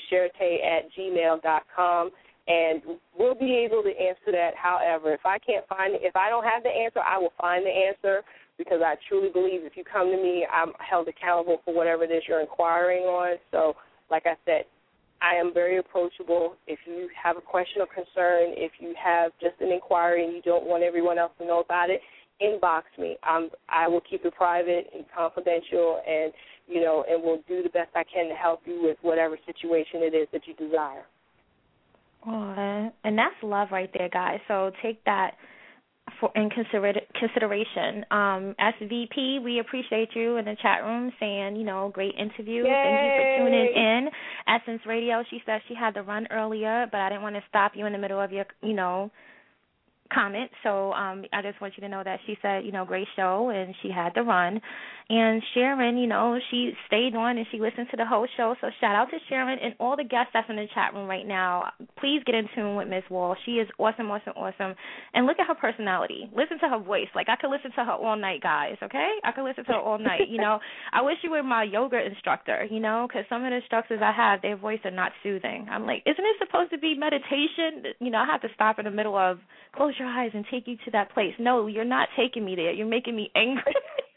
nusherte@gmail.com, and we'll be able to answer that. However, if I don't have the answer, I will find the answer, because I truly believe if you come to me, I'm held accountable for whatever it is you're inquiring on. So, like I said, I am very approachable. If you have a question or concern, if you have just an inquiry and you don't want everyone else to know about it, inbox me. I will keep it private and confidential, and will do the best I can to help you with whatever situation it is that you desire. Oh, and that's love right there, guys. So take that in consideration. SVP, we appreciate you in the chat room saying, great interview. Yay! Thank you for tuning in. Essence Radio, she said she had to run earlier, but I didn't want to stop you in the middle of your, comment. So I just want you to know that she said, great show, and she had to run. And Sharon, she stayed on and she listened to the whole show. So shout out to Sharon and all the guests that's in the chat room right now. Please get in tune with Ms. Wall. She is awesome, awesome, awesome. And look at her personality. Listen to her voice. Like, I could listen to her all night, guys, okay? I could listen to her all night. I wish you were my yoga instructor, because some of the instructors I have, their voice are not soothing. I'm like, isn't it supposed to be meditation? I have to stop in the middle of close your eyes and take you to that place. No, you're not taking me there. You're making me angry.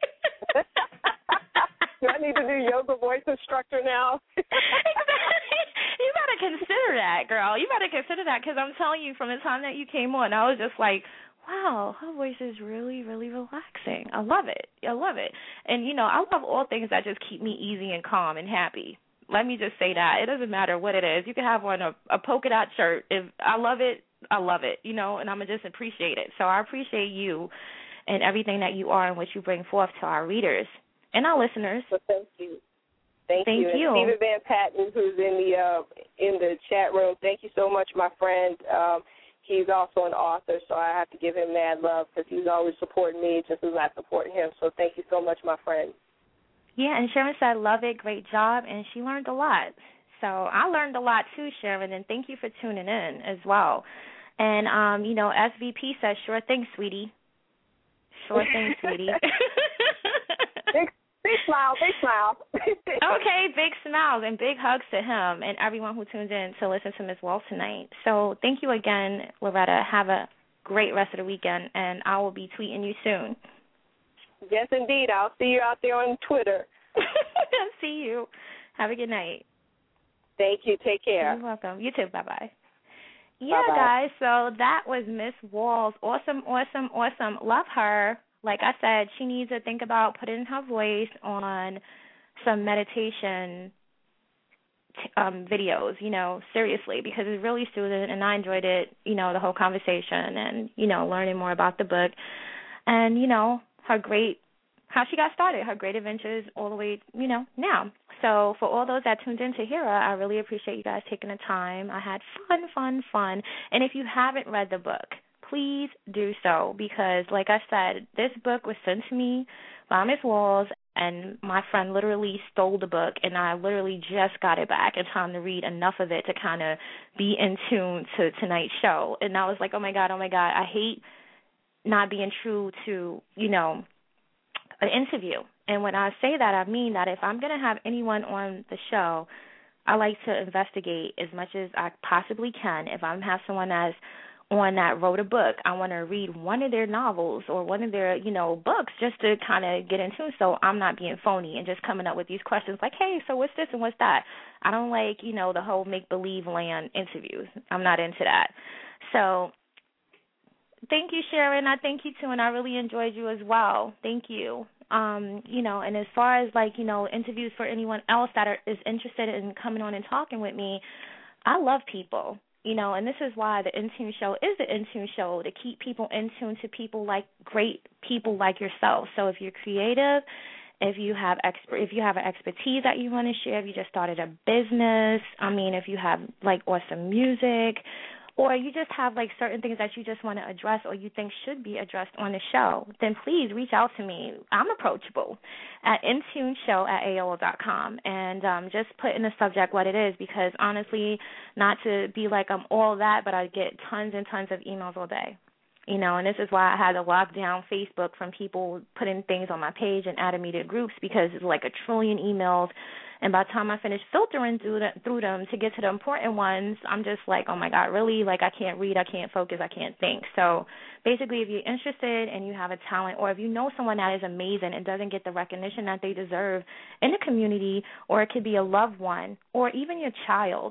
Do I need to do yoga voice instructor now? Exactly. You better consider that, girl. You better consider that, because I'm telling you, from the time that you came on, I was just like, wow, her voice is really, really relaxing. I love it. I love it. And, I love all things that just keep me easy and calm and happy. Let me just say that. It doesn't matter what it is. You can have on a polka dot shirt. If I love it, I love it, and I'm going to just appreciate it. So I appreciate you and everything that you are and what you bring forth to our readers and our listeners. Well, thank you. Thank you. And Stephen Van Patten, who's in the chat room, thank you so much, my friend. He's also an author, so I have to give him mad love, because he's always supporting me just as I support him. So thank you so much, my friend. Yeah, and Sharon said, love it, great job, and she learned a lot. So I learned a lot too, Sharon, and thank you for tuning in as well. And, SVP says, sure thing, sweetie. Sure thing, sweetie. Big smile, big smile. Okay, big smiles and big hugs to him and everyone who tuned in to listen to Ms. Wall tonight. So thank you again, Loretta. Have a great rest of the weekend, and I will be tweeting you soon. Yes, indeed. I'll see you out there on Twitter. See you. Have a good night. Thank you. Take care. You're welcome. You too. Bye-bye. Yeah, Bye-bye. guys, so that was Miss Walls. Awesome, awesome, awesome. Love her. Like I said, she needs to think about putting her voice on some meditation videos, seriously, because it's really soothing, and I enjoyed it, the whole conversation and, learning more about the book and, how she got started, her great adventures all the way, now. So for all those that tuned in to hear her, I really appreciate you guys taking the time. I had fun. And if you haven't read the book, please do so, because, like I said, this book was sent to me by Ms. Walls, and my friend literally stole the book, and I literally just got it back in time to read enough of it to kind of be in tune to tonight's show. And I was like, oh, my God, I hate not being true to, an interview. And when I say that, I mean that if I'm going to have anyone on the show, I like to investigate as much as I possibly can. If I have someone that's on that wrote a book, I want to read one of their novels or one of their, books just to kind of get into, so I'm not being phony and just coming up with these questions like, hey, so what's this and what's that? I don't like, the whole make-believe land interviews. I'm not into that. So thank you, Sharon. I thank you, too, and I really enjoyed you as well. Thank you. And as far as, interviews for anyone else that is interested in coming on and talking with me, I love people, and this is why the Intune Show is the Intune Show, to keep people in tune to people like great people like yourself. So if you're creative, if you have an expertise that you want to share, if you just started a business, if you have, awesome music, or you just have, certain things that you just want to address or you think should be addressed on the show, then please reach out to me. I'm approachable at intuneshow@aol.com, and just put in the subject what it is, because, honestly, not to be like I'm all that, but I get tons and tons of emails all day. And this is why I had to lock down Facebook from people putting things on my page and adding me to groups, because it's like a trillion emails. And by the time I finish filtering through them to get to the important ones, I'm just like, oh, my God, really? I can't read, I can't focus, I can't think. So basically, if you're interested and you have a talent, or if you know someone that is amazing and doesn't get the recognition that they deserve in the community, or it could be a loved one or even your child,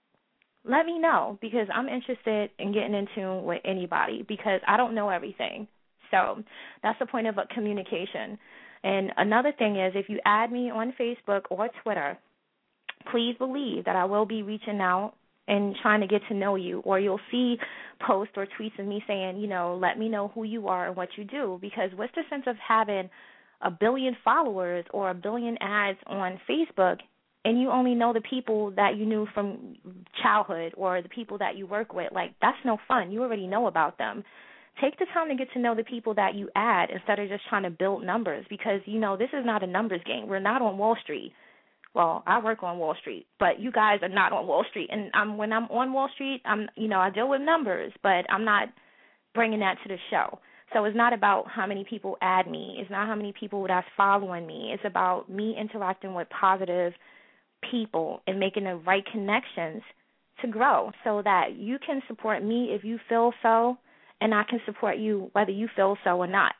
let me know, because I'm interested in getting in tune with anybody, because I don't know everything. So that's the point of communication. And another thing is, if you add me on Facebook or Twitter, please believe that I will be reaching out and trying to get to know you, or you'll see posts or tweets of me saying, let me know who you are and what you do, because what's the sense of having 1 billion followers or 1 billion ads on Facebook and you only know the people that you knew from childhood or the people that you work with? That's no fun. You already know about them. Take the time to get to know the people that you add instead of just trying to build numbers, because, this is not a numbers game. We're not on Wall Street. Well, I work on Wall Street, but you guys are not on Wall Street. And when I'm on Wall Street, I deal with numbers, but I'm not bringing that to the show. So it's not about how many people add me. It's not how many people that's following me. It's about me interacting with positive people and making the right connections to grow, so that you can support me if you feel so, and I can support you whether you feel so or not.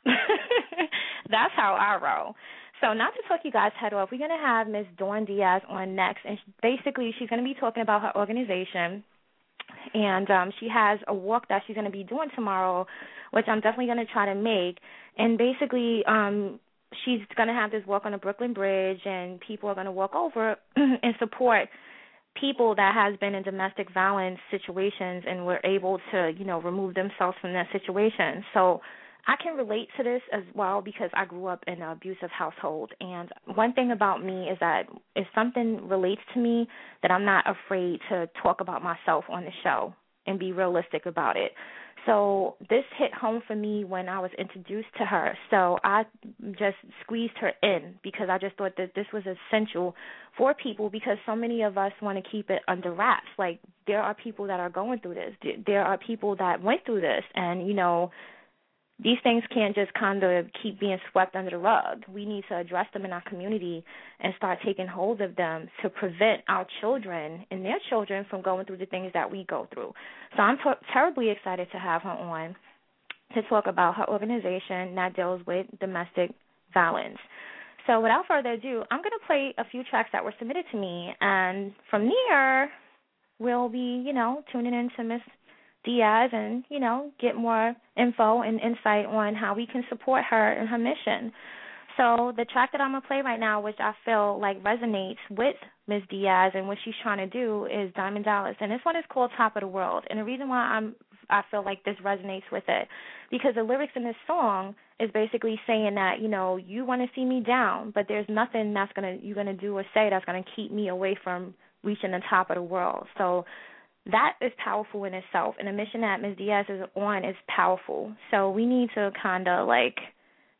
That's how I roll. So not to talk you guys' head off, we're going to have Ms. Dawn Diaz on next, and basically she's going to be talking about her organization, and she has a walk that she's going to be doing tomorrow, which I'm definitely going to try to make, and basically she's going to have this walk on the Brooklyn Bridge, and people are going to walk over and support people that has been in domestic violence situations and were able to, remove themselves from that situation. So I can relate to this as well, because I grew up in an abusive household. And one thing about me is that if something relates to me, that I'm not afraid to talk about myself on the show and be realistic about it. So this hit home for me when I was introduced to her. So I just squeezed her in, because I just thought that this was essential for people, because so many of us want to keep it under wraps. There are people that are going through this. There are people that went through this, and, these things can't just kind of keep being swept under the rug. We need to address them in our community and start taking hold of them to prevent our children and their children from going through the things that we go through. So I'm terribly excited to have her on to talk about her organization that deals with domestic violence. So without further ado, I'm going to play a few tracks that were submitted to me, and from there we'll be, tuning in to Miss Diaz and, get more info and insight on how we can support her in her mission. So the track that I'm going to play right now, which I feel resonates with Ms. Diaz and what she's trying to do, is Diamond Dallas. And this one is called Top of the World. And the reason why I feel like this resonates with it, because the lyrics in this song is basically saying that, you want to see me down, but there's nothing you're going to do or say that's going to keep me away from reaching the top of the world. So that is powerful in itself, and the mission that Ms. Diaz is on is powerful. So we need to kind of,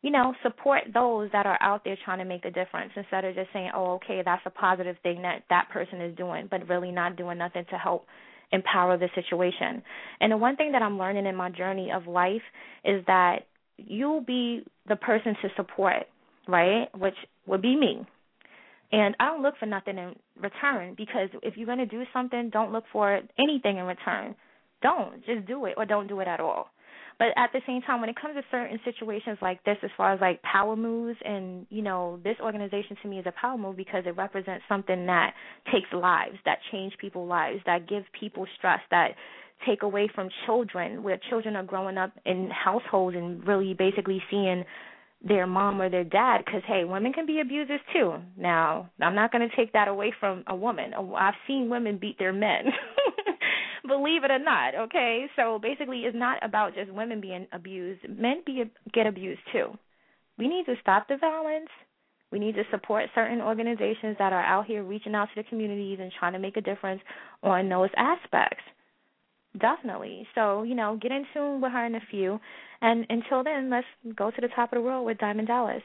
support those that are out there trying to make a difference instead of just saying, oh, okay, that's a positive thing that person is doing, but really not doing nothing to help empower the situation. And the one thing that I'm learning in my journey of life is that you'll be the person to support, right, which would be me. And I don't look for nothing in return, because if you're going to do something, don't look for anything in return. Don't. Just do it, or don't do it at all. But at the same time, when it comes to certain situations like this, as far as like power moves, and, this organization to me is a power move because it represents something that takes lives, that change people's lives, that give people stress, that take away from children, where children are growing up in households and really basically seeing their mom or their dad, because, hey, women can be abusers too. Now, I'm not going to take that away from a woman. I've seen women beat their men. Believe it or not, okay? So basically it's not about just women being abused. Men get abused too. We need to stop the violence. We need to support certain organizations that are out here reaching out to the communities and trying to make a difference on those aspects. Definitely. So, get in tune with her in a few. And until then, let's go to the top of the world with Diamond Dallas.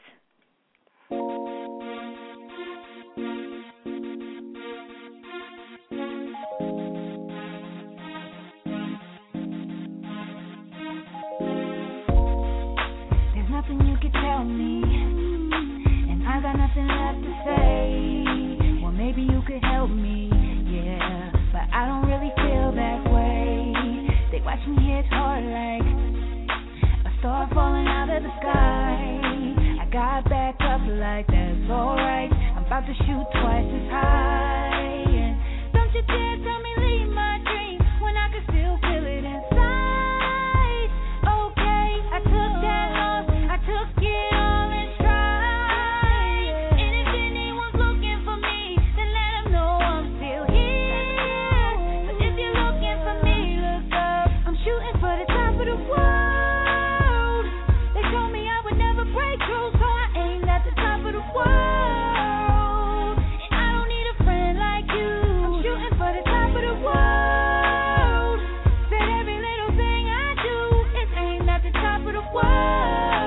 Nothing you could tell me, and I got nothing left to say. Well, maybe you could help me, yeah, but I don't really feel that way. They watch me hit hard like a star falling out of the sky. I got back up like that's alright. I'm about to shoot twice as high. And don't you dare tell me leave my dream when I can still feel it inside. Okay, I took that loss. Took it all in stride. And if anyone's looking for me, then let them know I'm still here. But if you're looking for me, look up. I'm shooting for the top of the world. They told me I would never break through, so I aimed at the top of the world. And I don't need a friend like you. I'm shooting for the top of the world. Said every little thing I do is aimed at the top of the world.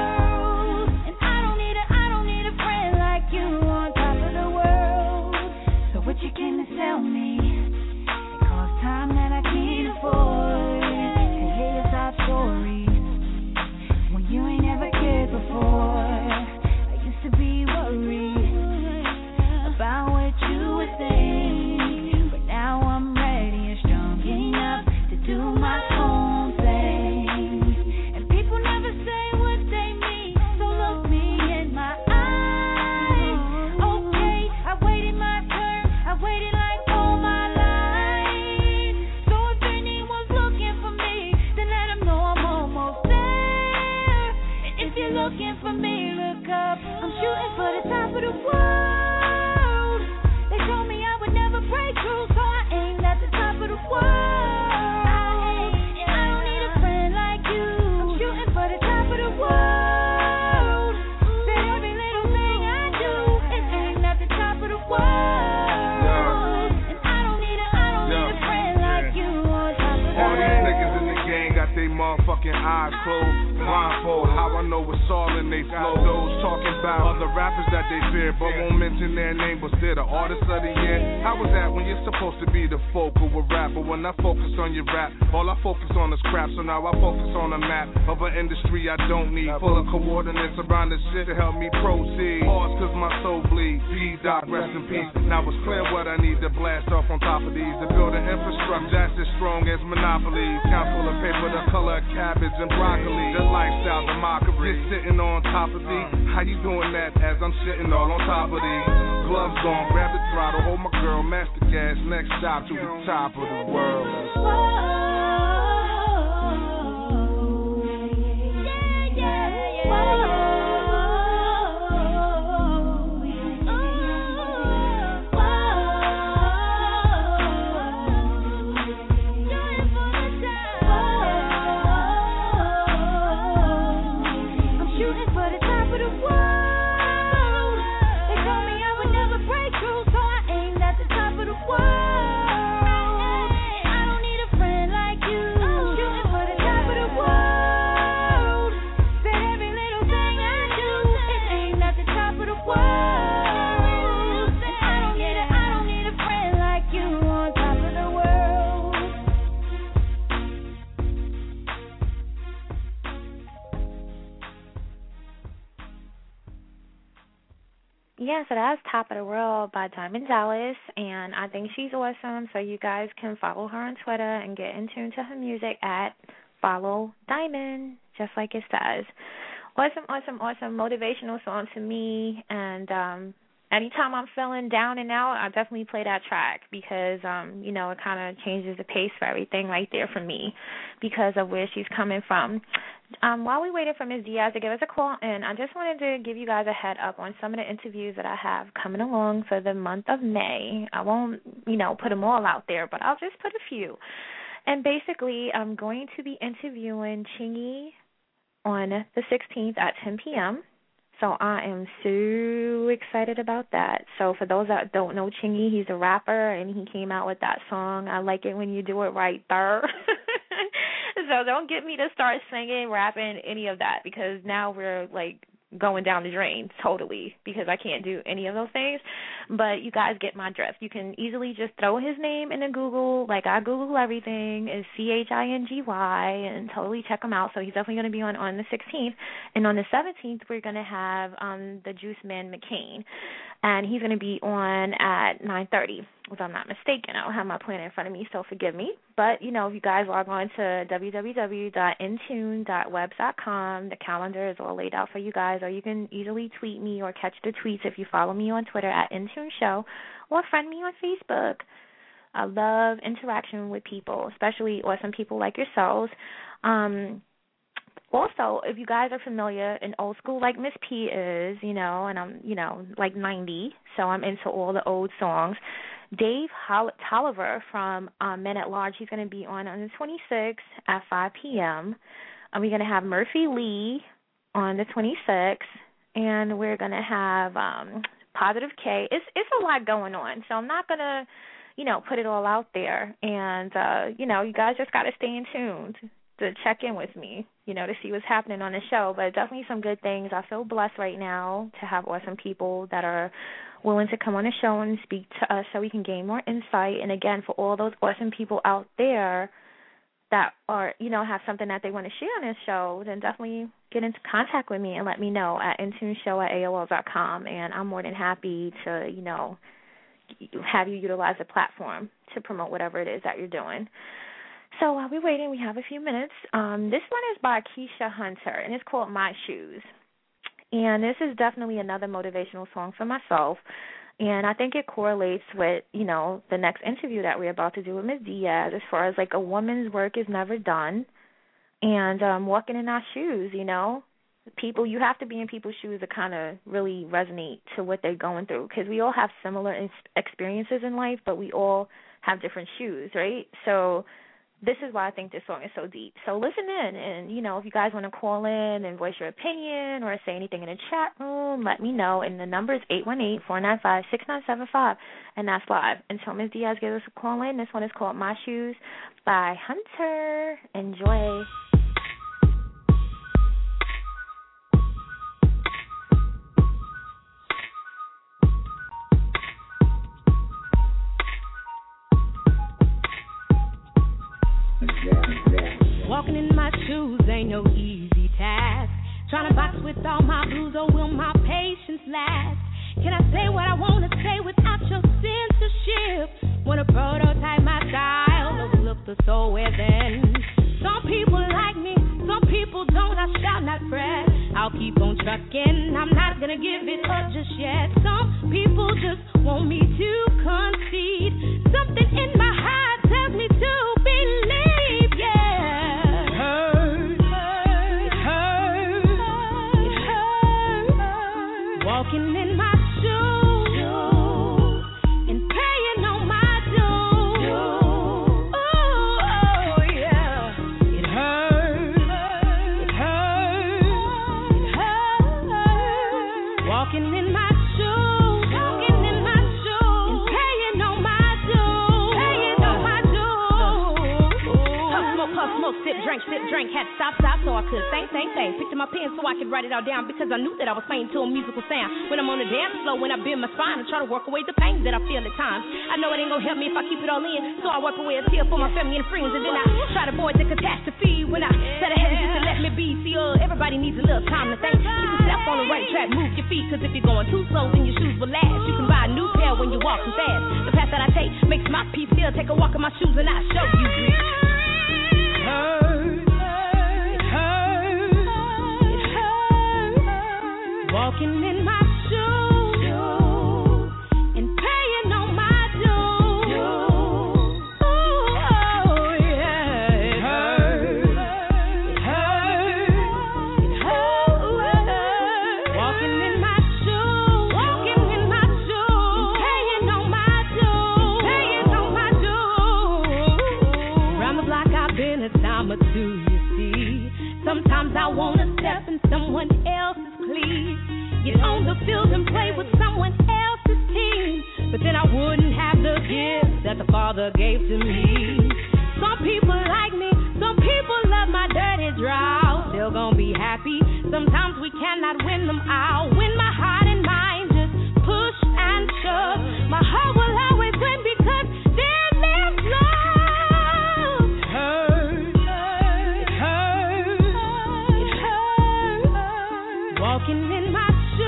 You came to tell me it costs time that I can't afford to hear your sob stories when you ain't ever cared before. I used to be worried about what you would think, but now I'm ready and strong enough to do my own thing. And people never say what they mean, so look me in my eyes. Okay, I waited my turn. I waited like all my life. So if anyone's looking for me, then let them know I'm almost there. And if you're looking for me, look up. I'm shooting for the top of the world. They told me I would never break through, so I aimed at the top of the world. And I don't need a friend like you. I'm shooting for the top of the world. Said every little thing I do is aimed at the top of the world. They motherfucking eyes closed, blindfold. How I know it's all in they flow. Those talking about other rappers that they fear, but won't mention their name, but still the artist of the year. How was that when you're supposed to be the focal of rap? But when I focus on your rap, all I focus on is crap. So now I focus on a map of an industry I don't need, full of coordinates around the shit to help me proceed. Pause cause my soul bleeds. P-Doc, rest in peace. Now it's clear what I need to blast off on top of these, to build an infrastructure that's as strong as monopolies. Count full of paper, the color of cabbage and broccoli. The lifestyle, the mockery. Just sitting on top of these. How you doing that as I'm sitting all on top of these? Gloves on, grab the throttle, hold my girl, master gas, next stop to the top of the world. I don't need a friend like Yeah, so that's Top of the World by Diamond Dallas, and I think she's awesome, so you guys can follow her on Twitter and get in tune to her music at Follow Diamond, just like it says. Awesome, awesome, awesome motivational song to me, and anytime I'm feeling down and out, I definitely play that track because, it kind of changes the pace for everything right there for me because of where she's coming from. While we waited for Ms. Diaz to give us a call in, I just wanted to give you guys a head up on some of the interviews that I have coming along for the month of May. I won't, put them all out there, but I'll just put a few. And basically, I'm going to be interviewing Chingy on the 16th at 10 p.m., so I am so excited about that. So for those that don't know Chingy, he's a rapper, and he came out with that song, I Like It When You Do It Right There. So don't get me to start singing, rapping, any of that, because now we're, going down the drain totally because I can't do any of those things. But you guys get my drift. You can easily just throw his name into Google. I Google everything. It's Chingy, and totally check him out. So he's definitely going to be on the 16th. And on the 17th, we're going to have the Juice Man McCain. And he's going to be on at 9:30, if I'm not mistaken. I don't have my planner in front of me, so forgive me. But, if you guys log on to www.intune.webs.com, the calendar is all laid out for you guys, or you can easily tweet me or catch the tweets if you follow me on Twitter at Intune Show, or friend me on Facebook. I love interaction with people, especially awesome people like yourselves. Also, if you guys are familiar in old school like Miss P is, and I'm, 90, so I'm into all the old songs. Dave Tolliver from Men at Large, he's going to be on the 26th at 5 p.m. We're going to have Murphy Lee on the 26th, and we're going to have Positive K. It's a lot going on, so I'm not going to, put it all out there. And, you guys just got to stay in tune to check in with me, to see what's happening on the show. But definitely some good things. I feel blessed right now to have awesome people that are willing to come on the show and speak to us so we can gain more insight. And again, for all those awesome people out there that are, have something that they want to share on this show, then definitely get into contact with me and let me know at intuneshow@AOL.com. And I'm more than happy to, have you utilize the platform to promote whatever it is that you're doing. So while we're waiting, we have a few minutes. This one is by Keisha Hunter, and it's called My Shoes. And this is definitely another motivational song for myself. And I think it correlates with, the next interview that we're about to do with Ms. Diaz, as far as, a woman's work is never done. And walking in our shoes, people, you have to be in people's shoes to kind of really resonate to what they're going through, because we all have similar experiences in life, but we all have different shoes, right? So this is why I think this song is so deep. So listen in, and, if you guys want to call in and voice your opinion or say anything in the chat room, let me know. And the number is 818-495-6975, and that's live. Until Ms. Diaz gives us a call in, this one is called My Shoes by Hunter. Enjoy. Walking in my shoes ain't no easy task. Trying to box with all my blues, or will my patience last? Can I say what I want to say without your censorship? Wanna prototype my style, overlook the soul within. Some people like me, some people don't. I shall not fret, I'll keep on trucking. I'm not gonna give it up just yet. Some people just want me to concede. Something in my heart tells me to believe, yeah. Walking in my shoes and paying on my dues. Oh, yeah. It hurts. It hurts. It hurts. Walking in my shoes. Walking in my shoes. sip, drink, had to stop so I could think. Picked up my pen so I could write it all down because I knew that I was playing to a musical sound. When I'm on the dance floor, when I bend my spine and try to work away the pain that I feel at times. I know it ain't gonna help me if I keep it all in, so I wipe away a tear for my family and friends, and then I try to avoid the catastrophe when I said I had just to let me be. See, everybody needs a little time to think. Keep yourself on the right track, move your feet, cause if you're going too slow, then your shoes will last. You can buy a new pair when you're walking fast. The path that I take makes my peace feel. Take a walk in my shoes and I show you reach. Walking in my shoes and paying on my dues. Ooh, oh yeah, it hurts. Walking in my shoes and paying on my dues. Around the block I've been a time or two, you see. Sometimes I wanna step in someone else's please. Get on the field and play with someone else's team. But then I wouldn't have the gift that the Father gave to me. Some people like me, some people love my dirty drawl. Still gonna be happy, sometimes we cannot win them all. When my heart and mind just push and shove, my heart will always win because there's love. It hurts. Walking in my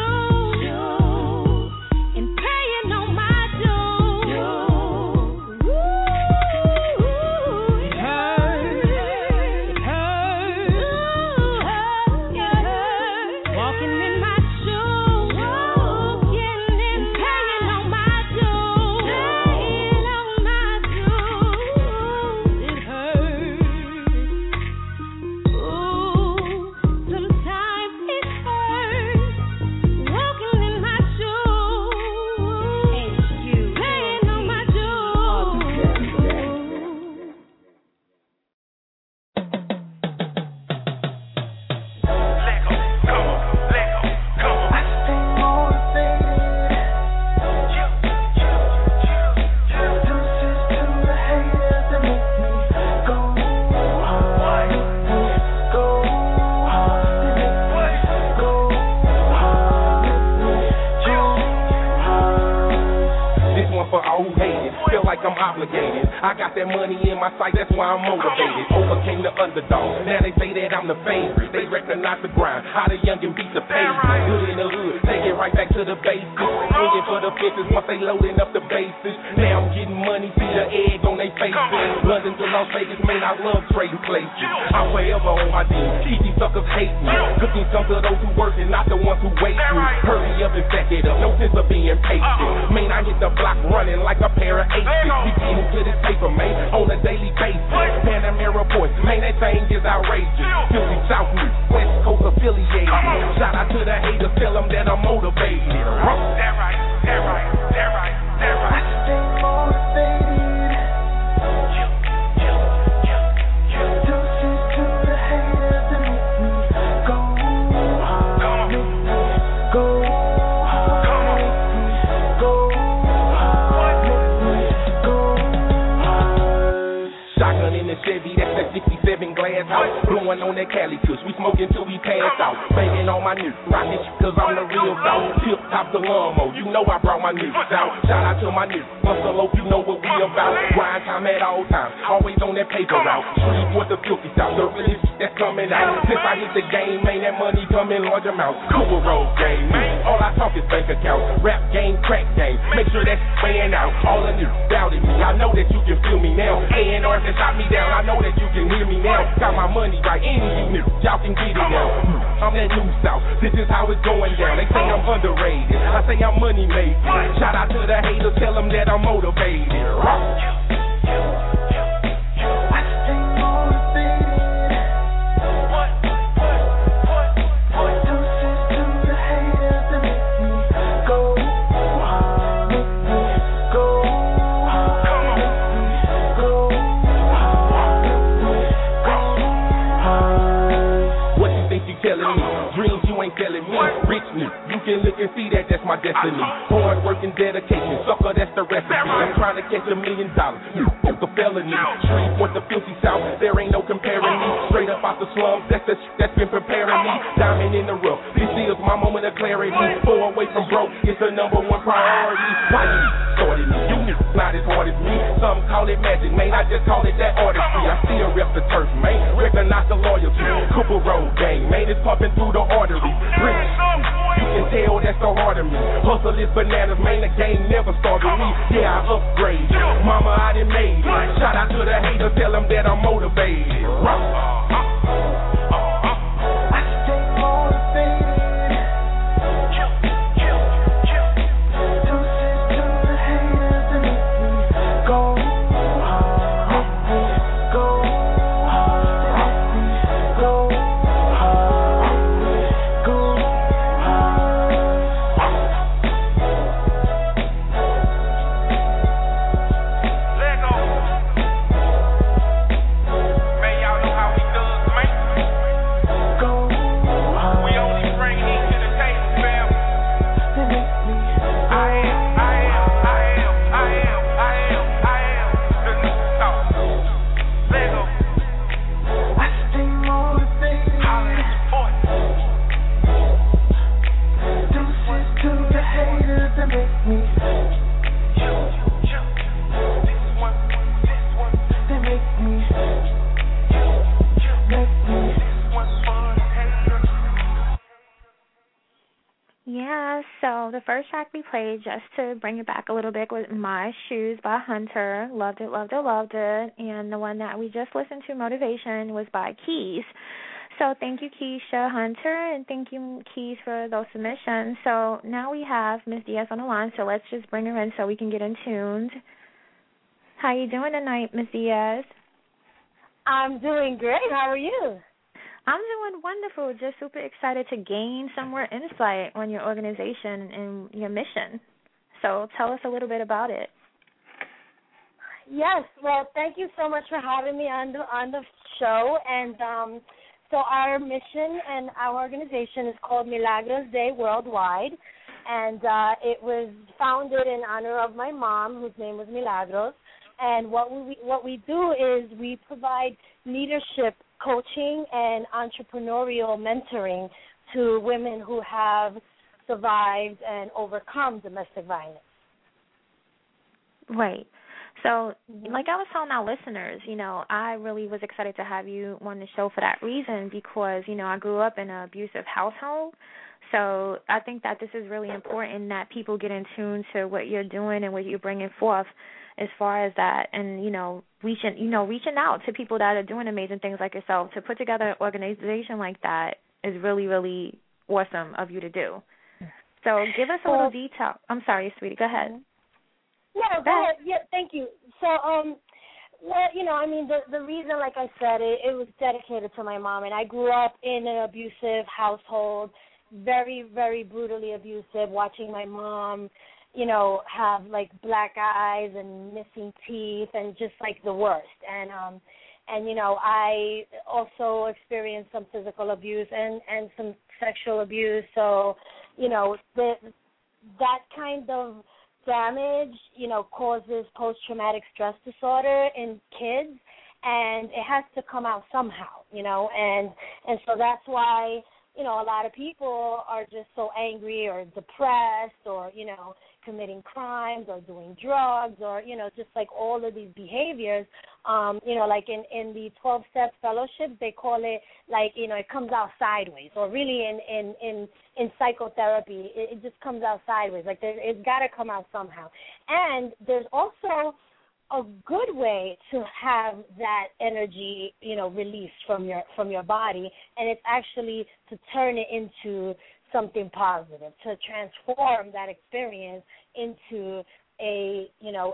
that money in my sight, that's why I'm motivated. Overcame the underdog, now they say that I'm the favorite. They recognize the grind, how the youngin' beat the pavement. Good in the hood, take it right back to the basics. Swinging for the fences once they loading up the bases. Now I'm getting money, see the egg on they faces. London to Las Vegas, man, I love trading places. I'm forever on my team, keep these suckers hate me. Good things come to those who work and not the ones who wait me. Hurry up and back it up, no sense of being patient. Man, I hit the block running like a pair of aces. We getting to this paper, man, on a daily basis. Panamera boys, man, that thing is outrageous. Philly, South New, West Coast affiliated. Shout out to the haters, tell them that I'm motivated. That right, that right, that right, that right. I stay motivated. Deuces to the haters that make me go hard. Go hard. Go hard. Go hard. Shotgun in the Chevy, that's that 67 glass house. Blowing on that Cali kush, we smoking till we pass out. Banging on my niggas, rockin' cause I'm the real South. Tip top the lawnmower, you know I brought my niggas out. Shout out to my niggas, Muscle, you know what we about. Grind time at all times, always on that paper route. Street with the filthy South, the realest that's coming out. Since I hit the game, man, that money come in large amounts. Cooper Road game, man, all I talk is bank accounts. Rap game, crack game, make sure that's playing out. All the niggas doubted me, I know that you can feel me now. A&R that shot me down, I know that you can hear me now. Got my money right, any of you niggas, y'all can get it now. I'm that new South, this is how it's going down. They say I'm underrated, I say I'm money made. Shout out to the haters, tell them that I'm motivated. I stay motivated. Deuces to the haters that make me go hard. Go hard. Go hard. What you think you telling me? Dreams you ain't telling me. Rich new, you can look and see that that's my destiny. Hard work and dedication, sucker, that's the recipe. I'm trying to catch $1 million. It's a felony. Street with the filthy South, there ain't no comparing me. Straight up out the slums, that's the that's been preparing me. Diamond in the rough, this is my moment of clarity. 4 away from broke, it's the #1 priority. Why you started me? You not as hard as me. Some call it magic, man, I just call it that artistry. I still rep the turf, man, recognize the loyalty. Cooper Road gang, man, it's pumping through the artery. Rich, you can tell that's the heart of me. Hustle is bananas, man, the game never started me. Yeah, I upgrade. Mama, I done made it. Shout out to the haters, tell them that I'm motivated. I stay motivated. Deuces to the haters that make me go hard. Make me go hard. Make me go hard. Make me go hard. Lego. Man, y'all know how we do it, man. Go hard. We only bring heat to the table, fam. They make me I am the new star. Lego. I stay motivated. Holla at your boy. Deuces to the haters that make me. They make me. Yeah, so the first track we played, just to bring it back a little bit, was My Shoes by Hunter. Loved it, loved it, loved it. And the one that we just listened to, Motivation, was by Keys. So thank you, Keisha Hunter, and thank you, Keys, for those submissions. So now we have Ms. Diaz on the line, so let's just bring her in so we can get in tuned. How you doing tonight, Ms. Diaz? I'm doing great. How are you? I'm doing wonderful. Just super excited to gain some more insight on your organization and your mission. So tell us a little bit about it. Yes. Well, thank you so much for having me on the show. And so our mission and our organization is called Milagros Day Worldwide, and it was founded in honor of my mom, whose name was Milagros. And what we do is we provide leadership coaching and entrepreneurial mentoring to women who have survived and overcome domestic violence. Right. So, like I was telling our listeners, I really was excited to have you on the show for that reason because, I grew up in an abusive household. So I think that this is really important that people get in tune to what you're doing and what you're bringing forth as far as that, and reaching out to people that are doing amazing things like yourself. To put together an organization like that is really, really awesome of you to do. So give us a little detail. I'm sorry, sweetie. Go ahead. No, go ahead. Yeah, thank you. So, the reason, like I said, it was dedicated to my mom, and I grew up in an abusive household, very, very brutally abusive, watching my mom have like black eyes and missing teeth and just like the worst. And I also experienced some physical abuse and some sexual abuse. So, that kind of damage, causes post-traumatic stress disorder in kids, and it has to come out somehow, and so that's why, a lot of people are just so angry or depressed or, committing crimes or doing drugs or, just like all of these behaviors, like in the 12-step fellowship, they call it like, it comes out sideways, or really in psychotherapy, it just comes out sideways. Like it's got to come out somehow. And there's also a good way to have that energy, released from your body, and it's actually to turn it into something positive, to transform that experience into an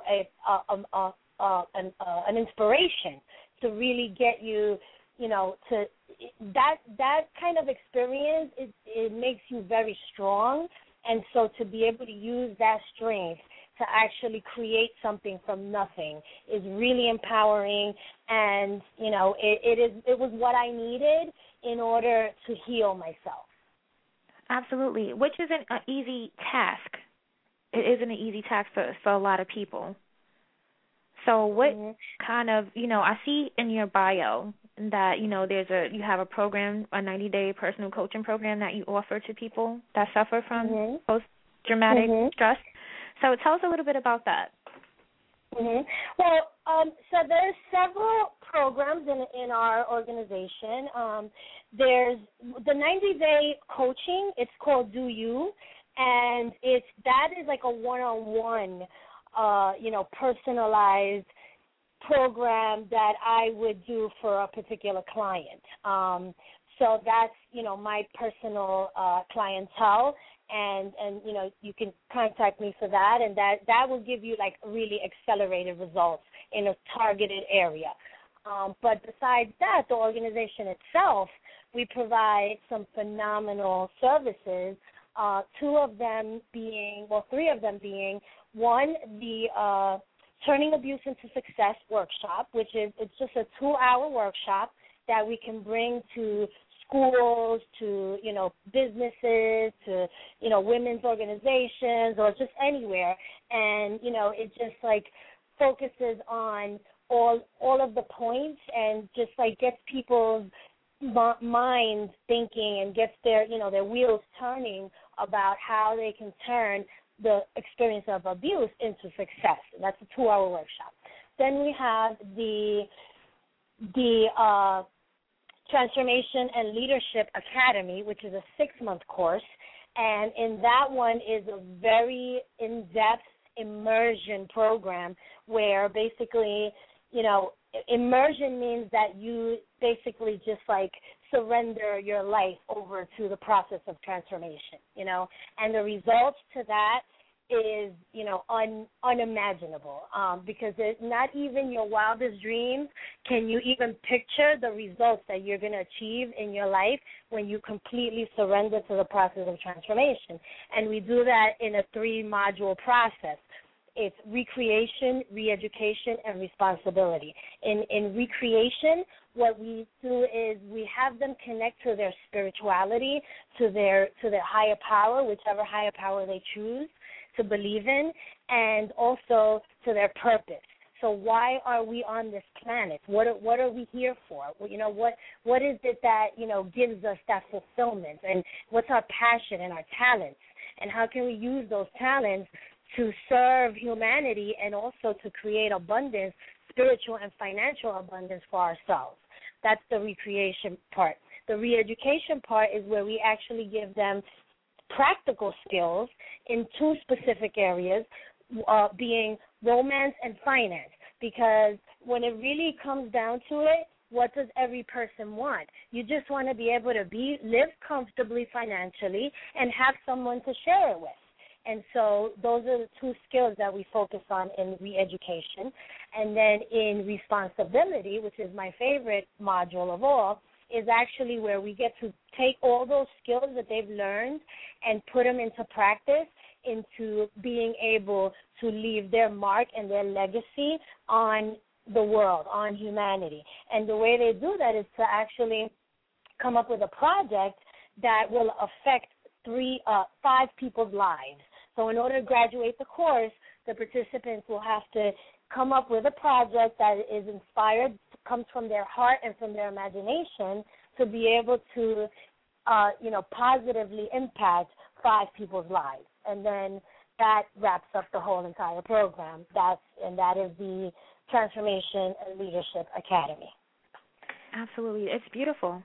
inspiration to really get you, to that kind of experience. It makes you very strong, and so to be able to use that strength to actually create something from nothing is really empowering, and it was what I needed in order to heal myself. Absolutely, which isn't an easy task. It isn't an easy task for a lot of people. So what kind of, I see in your bio that, you have a program, a 90-day personal coaching program that you offer to people that suffer from post-traumatic stress. So tell us a little bit about that. Well, so there's several programs in our organization. There's the 90-day coaching. It's called Do You, and that is like a one-on-one, personalized program that I would do for a particular client. So that's, my personal clientele, and you can contact me for that, and that will give you like really accelerated results in a targeted area. But besides that, the organization itself, we provide some phenomenal services, three of them being, one, the Turning Abuse into Success workshop, which is, it's just a 2-hour workshop that we can bring to schools, to, businesses, to, women's organizations, or just anywhere. And, it just like focuses on all of the points and just like gets people's minds thinking and gets their wheels turning about how they can turn the experience of abuse into success. That's a 2-hour workshop. Then we have the Transformation and Leadership Academy, which is a 6-month course, and in that one is a very in-depth immersion program where basically, immersion means that you basically just like surrender your life over to the process of transformation, and the results to that is, unimaginable, because not even your wildest dreams can you even picture the results that you're going to achieve in your life when you completely surrender to the process of transformation. And we do that in a 3-module process. It's recreation, re-education, and responsibility. In recreation, what we do is we have them connect to their spirituality, to their higher power, whichever higher power they choose to believe in, and also to their purpose. So why are we on this planet? What are we here for? What is it that gives us that fulfillment, and what's our passion and our talents, and how can we use those talents to serve humanity and also to create abundance, spiritual and financial abundance for ourselves? That's the recreation part. The re-education part is where we actually give them practical skills in 2 specific areas, being romance and finance, because when it really comes down to it, what does every person want? You just want to be able to live comfortably financially and have someone to share it with. And so those are the 2 skills that we focus on in re-education. And then in responsibility, which is my favorite module of all, is actually where we get to take all those skills that they've learned and put them into practice, into being able to leave their mark and their legacy on the world, on humanity. And the way they do that is to actually come up with a project that will affect 5 people's lives. So in order to graduate the course, the participants will have to come up with a project that is inspired, comes from their heart and from their imagination, to be able to, positively impact 5 people's lives. And then that wraps up the whole entire program. That is the Transformation and Leadership Academy. Absolutely. It's beautiful.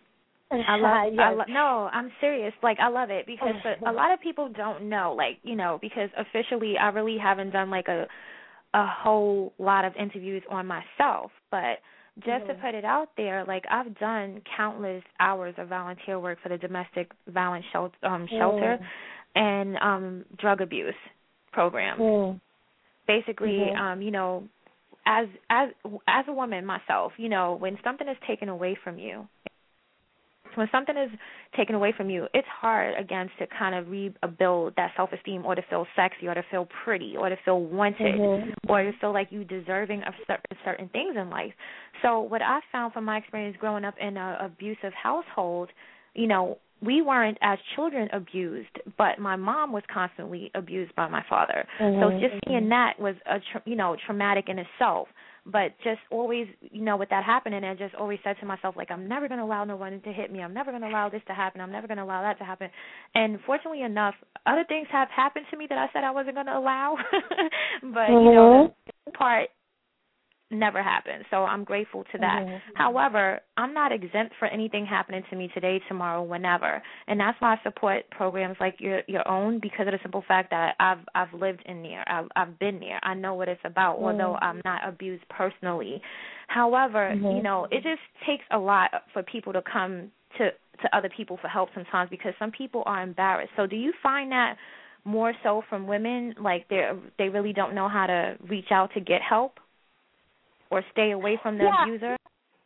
No, I'm serious. Like, I love it because a lot of people don't know, because officially I really haven't done like a whole lot of interviews on myself, but just to put it out there, like I've done countless hours of volunteer work for the domestic violence shelter and drug abuse program. Basically, as a woman myself, when something is taken away from you, it's hard, again, to kind of rebuild that self-esteem, or to feel sexy, or to feel pretty, or to feel wanted, or to feel like you're deserving of certain things in life. So what I found from my experience growing up in an abusive household, we weren't as children abused, but my mom was constantly abused by my father. So just seeing that was traumatic in itself. But just always, with that happening, I just always said to myself, like, I'm never going to allow no one to hit me. I'm never going to allow this to happen. I'm never going to allow that to happen. And fortunately enough, other things have happened to me that I said I wasn't going to allow. But, the part never happened. So I'm grateful to that. However, I'm not exempt for anything happening to me today, tomorrow, whenever. And that's why I support programs like your own, because of the simple fact that I've lived in there. I've been there. I know what it's about, although I'm not abused personally. However, it just takes a lot for people to come to other people for help sometimes, because some people are embarrassed. So do you find that more so from women, like they really don't know how to reach out to get help? Or stay away from the abuser?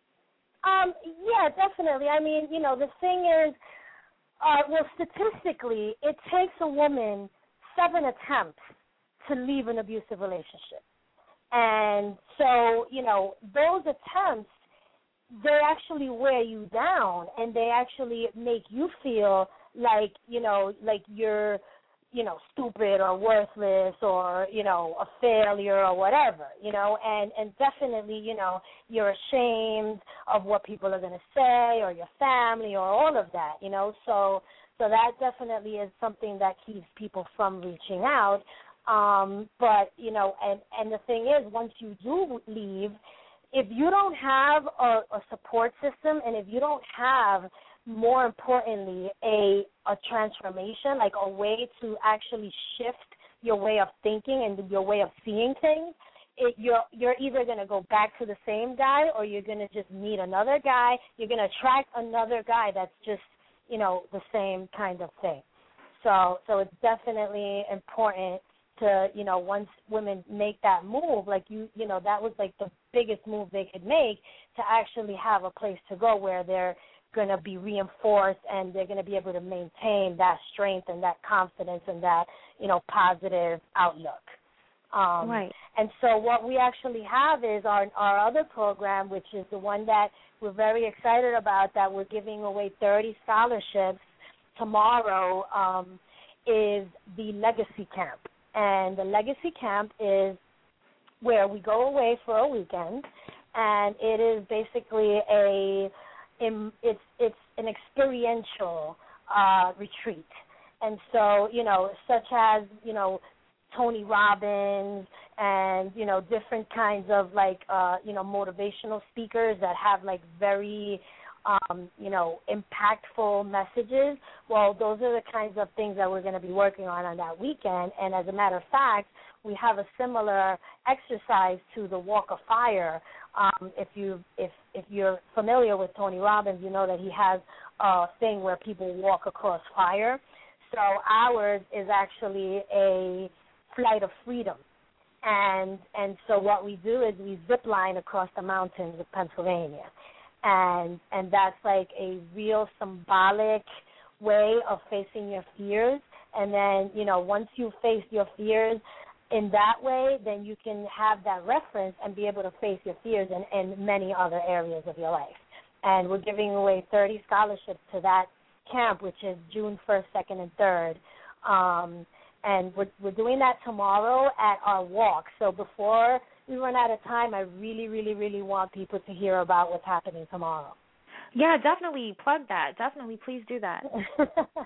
Yeah, definitely. I mean, the thing is, statistically, it takes a woman 7 attempts to leave an abusive relationship. And so, those attempts, they actually wear you down, and they actually make you feel like, like you're, stupid or worthless or, a failure or whatever, and definitely, you're ashamed of what people are going to say or your family or all of that, so that definitely is something that keeps people from reaching out. But, and the thing is, once you do leave, if you don't have a support system, and if you don't have, more importantly, a transformation, like a way to actually shift your way of thinking and your way of seeing things, you're either going to go back to the same guy, or you're going to just meet another guy. You're going to attract another guy that's just, the same kind of thing. So it's definitely important to, once women make that move, like that was like the biggest move they could make, to actually have a place to go where they're going to be reinforced, and they're going to be able to maintain that strength and that confidence and that, positive outlook. Right. And so what we actually have is our other program, which is the one that we're very excited about, that we're giving away 30 scholarships tomorrow, is the Legacy Camp. And the Legacy Camp is where we go away for a weekend, and it is basically it's an experiential retreat. And so, such as, Tony Robbins and, different kinds of motivational speakers that have very, impactful messages. Well, those are the kinds of things that we're going to be working on that weekend. And as a matter of fact, we have a similar exercise to the Walk of Fire. If you're familiar with Tony Robbins, you know that he has a thing where people walk across fire. So ours is actually a flight of freedom. And so what we do is we zip line across the mountains of Pennsylvania. And that's like a real symbolic way of facing your fears. And then, once you face your fears in that way, then you can have that reference and be able to face your fears in many other areas of your life. And we're giving away 30 scholarships to that camp, which is June 1st, 2nd, and 3rd. And we're doing that tomorrow at our walk. So before we run out of time, I really, really, really want people to hear about what's happening tomorrow. Yeah, definitely plug that. Definitely, please do that. No,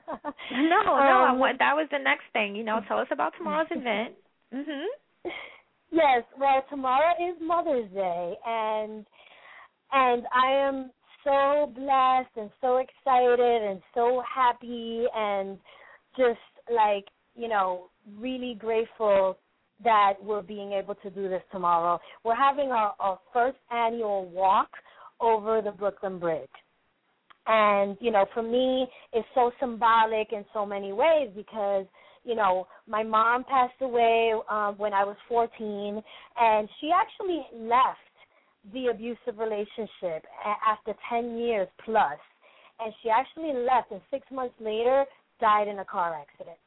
that was the next thing. Tell us about tomorrow's event. Mhm. Yes. Well, tomorrow is Mother's Day, and I am so blessed and so excited and so happy and just really grateful that we're being able to do this tomorrow. We're having our first annual walk over the Brooklyn Bridge. And, for me, it's so symbolic in so many ways because, my mom passed away when I was 14, and she actually left the abusive relationship after 10 years plus. And she actually left, and 6 months later died in a car accident.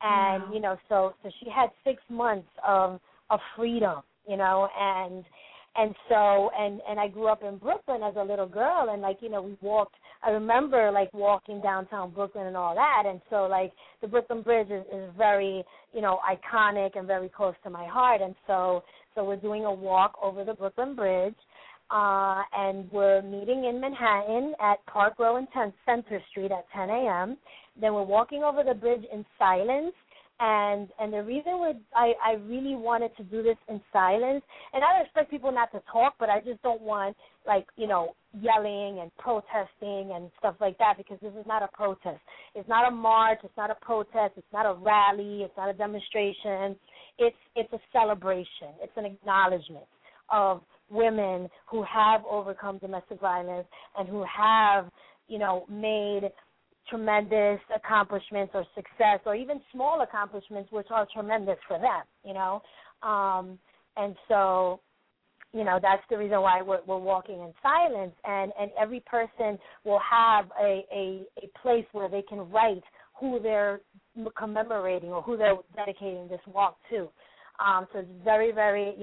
And, so she had 6 months of freedom, and And so, and I grew up in Brooklyn as a little girl, and like, we walked. I remember like walking downtown Brooklyn and all that, and so like the Brooklyn Bridge is very, iconic and very close to my heart, and so we're doing a walk over the Brooklyn Bridge, and we're meeting in Manhattan at Park Row and Center Street at 10 a.m. Then we're walking over the bridge in silence. And the reason I really wanted to do this in silence, and I don't expect people not to talk, but I just don't want, yelling and protesting and stuff like that, because this is not a protest. It's not a march. It's not a protest. It's not a rally. It's not a demonstration. It's a celebration. It's an acknowledgement of women who have overcome domestic violence and who have, made tremendous accomplishments or success, or even small accomplishments, which are tremendous for them, and so, that's the reason why we're walking in silence, and every person will have a place where they can write who they're commemorating or who they're dedicating this walk to. So it's very, very,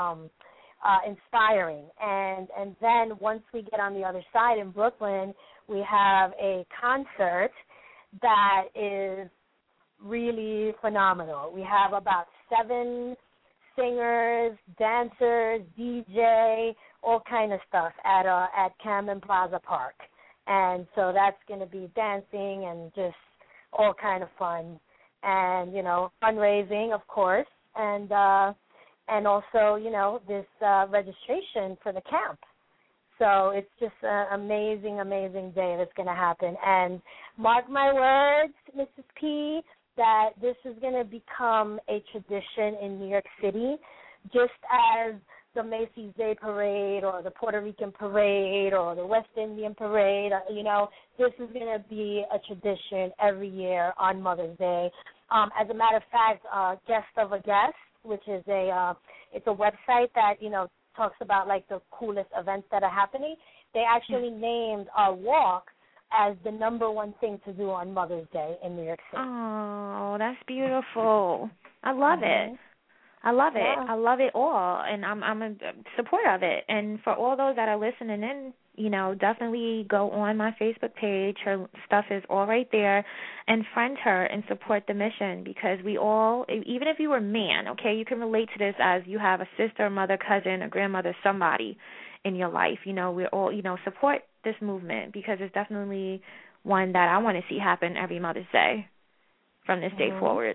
inspiring. And then once we get on the other side in Brooklyn, we have a concert that is really phenomenal. We have about 7 singers, dancers, DJ, all kind of stuff at Camden Plaza Park. And so that's going to be dancing and just all kind of fun. And, fundraising, of course, and also, this registration for the camp. So it's just an amazing, amazing day that's going to happen. And mark my words, Mrs. P, that this is going to become a tradition in New York City, just as the Macy's Day Parade or the Puerto Rican Parade or the West Indian Parade, this is going to be a tradition every year on Mother's Day. As a matter of fact, Guest of a Guest, which is it's a website that, talks about like the coolest events that are happening. They actually named our walk as the number one thing to do on Mother's Day in New York City. Oh, that's beautiful. I love it. I love it. Yeah. I love it all, and I'm a supporter of it. And for all those that are listening in, definitely go on my Facebook page. Her stuff is all right there, and friend her and support the mission, because we all, even if you were a man, okay, you can relate to this as you have a sister, mother, cousin, a grandmother, somebody in your life. We're all, support this movement, because it's definitely one that I want to see happen every Mother's Day from this day forward.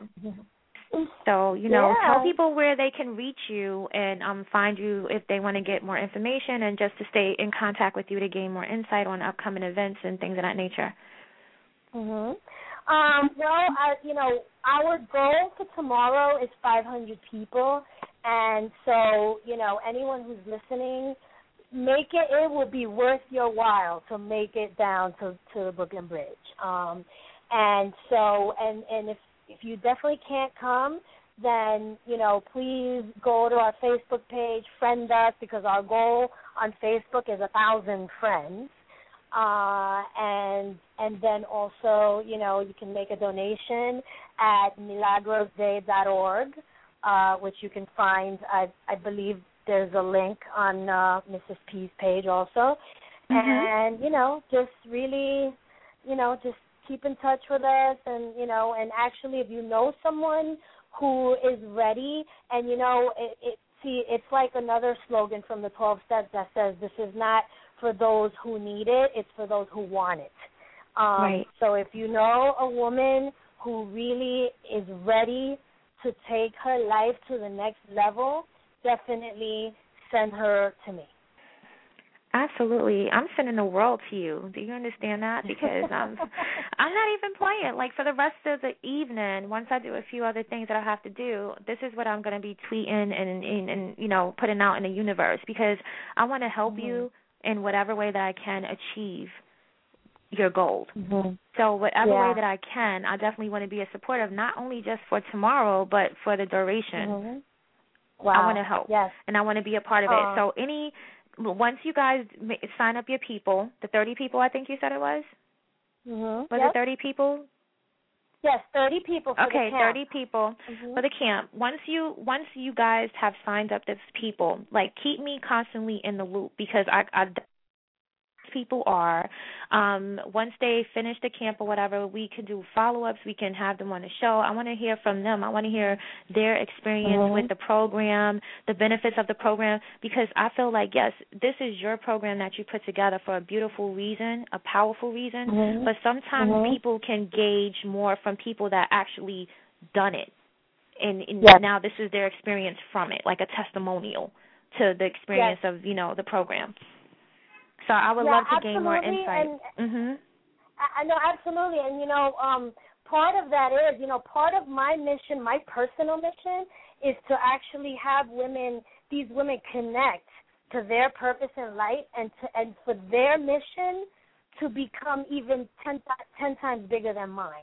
So, tell people where they can reach you and find you if they want to get more information and just to stay in contact with you to gain more insight on upcoming events and things of that nature. Well, our goal for tomorrow is 500 people. And so, anyone who's listening, it will be worth your while to make it down to the Brooklyn Bridge. And so, and if you definitely can't come, then, please go to our Facebook page, friend us, because our goal on Facebook is 1,000 friends. And then also, you can make a donation at milagrosday.org, which you can find, I believe there's a link on Mrs. P's page also. And, just really, just keep in touch with us, and and actually, if you know someone who is ready, and it's like another slogan from the 12 Steps that says, "This is not for those who need it; it's for those who want it." Right. So if you know a woman who really is ready to take her life to the next level, definitely send her to me. Absolutely. I'm sending the world to you. Do you understand that? Because I'm not even playing. Like, for the rest of the evening, once I do a few other things that I have to do, this is what I'm going to be tweeting and putting out in the universe, because I want to help you in whatever way that I can achieve your goal. So whatever way that I can, I definitely want to be a supporter, not only just for tomorrow, but for the duration. Wow. I want to help. Yes. And I want to be a part of it. So once you guys sign up your people, the 30 people I think you said it was? Was it 30 people? Yes, 30 people for the camp. Okay, 30 people for the camp. Once you guys have signed up these people, like, keep me constantly in the loop, because I people are. Once they finish the camp or whatever, we can do follow-ups. We can have them on the show. I want to hear from them. I want to hear their experience with the program, the benefits of the program, because I feel like, yes, this is your program that you put together for a beautiful reason, a powerful reason, but sometimes people can gauge more from people that actually done it. And now this is their experience from it, like a testimonial to the experience of, the program. So I would love to gain more insight. I know, absolutely. And, part of that is, part of my mission, my personal mission, is to actually have these women connect to their purpose in life and for their mission to become even 10 times bigger than mine,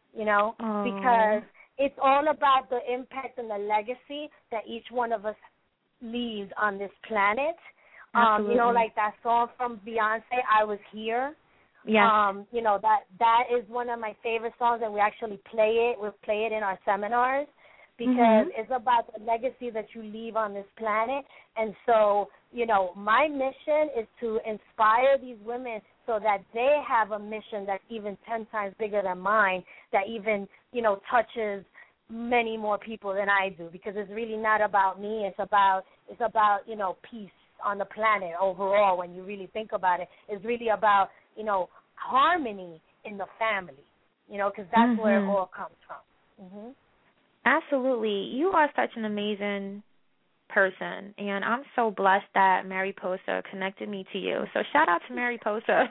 because it's all about the impact and the legacy that each one of us leaves on this planet. Like that song from Beyonce, I Was Here. Yeah. That is one of my favorite songs, and we actually play it. We play it in our seminars because it's about the legacy that you leave on this planet. And so, my mission is to inspire these women so that they have a mission that's even 10 times bigger than mine, that even, touches many more people than I do, because it's really not about me. It's about peace on the planet overall. When you really think about it, it's really about harmony in the family, because that's where it all comes from. Absolutely. You are such an amazing person, and I'm so blessed that Mariposa connected me to you. So shout out to Mariposa.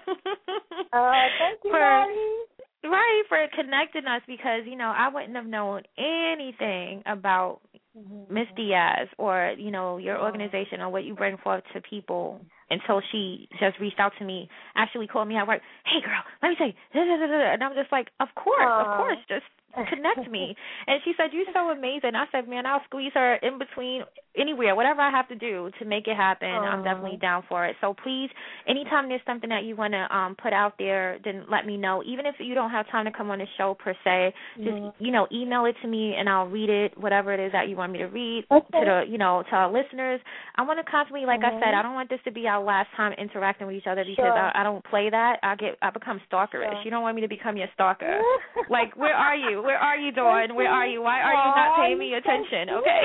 Thank you, Mary. Right, for connecting us, because, I wouldn't have known anything about Miss Diaz or, your organization or what you bring forth to people until she just reached out to me, actually called me at work. Hey, girl, let me say, and I'm just like, of course, just connect me. And she said, you're so amazing. I said, man, I'll squeeze her in between anywhere, whatever I have to do to make it happen. I'm definitely down for it. So please, anytime there's something that you want to put out there, then let me know. Even if you don't have time to come on the show per se, just, email it to me and I'll read it, whatever it is that you want me to read to the, to our listeners. I want to constantly, like I said, I don't want this to be our last time interacting with each other, because I don't play that. I become stalkerish. You don't want me to become your stalker. Like, where are you? Where are you, Dawn? Where are you? Why are you not paying me attention? Okay.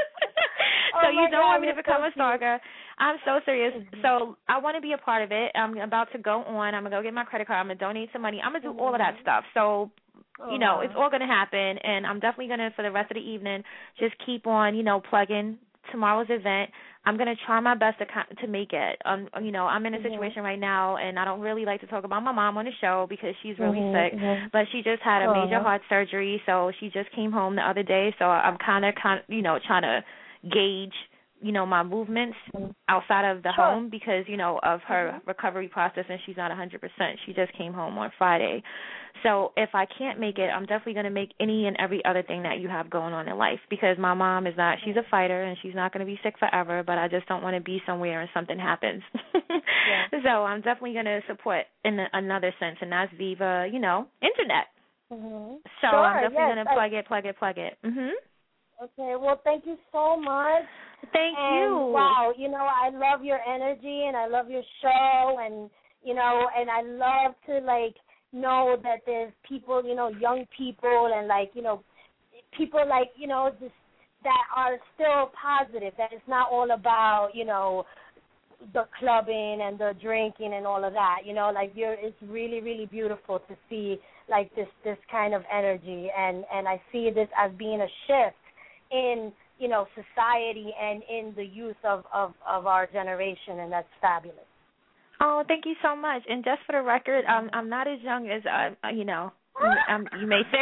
So you don't want me to become a stalker. I'm so serious. So I want to be a part of it. I'm about to go on. I'm going to go get my credit card. I'm going to donate some money. I'm going to do all of that stuff. So, it's all going to happen. And I'm definitely going to, for the rest of the evening, just keep on, plugging tomorrow's event. I'm going to try my best to make it. I'm in a situation right now, and I don't really like to talk about my mom on the show because she's really sick, but she just had a major heart surgery, so she just came home the other day, so I'm kind of trying to gauge, my movements outside of the home because, of her recovery process, and she's not 100%. She just came home on Friday. So if I can't make it, I'm definitely going to make any and every other thing that you have going on in life, because my mom is not, she's a fighter and she's not going to be sick forever, but I just don't want to be somewhere and something happens. So I'm definitely going to support in another sense, and that's Viva, internet. So I'm definitely going to plug it. Okay, well, thank you so much. Thank you. Wow, I love your energy and I love your show, and, and I love to, know that there's people, young people and, people, just that are still positive, that it's not all about, the clubbing and the drinking and all of that, it's really, really beautiful to see, this kind of energy, and I see this as being a shift in, society and in the youth of our generation, and that's fabulous. Oh, thank you so much. And just for the record, I'm not as young as, you may say.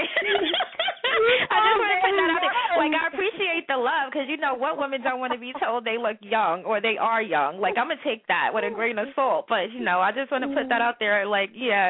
I just want to put that out there. I appreciate the love, because what women don't want to be told they look young or they are young. I'm going to take that with a grain of salt. But, I just want to put that out there. Let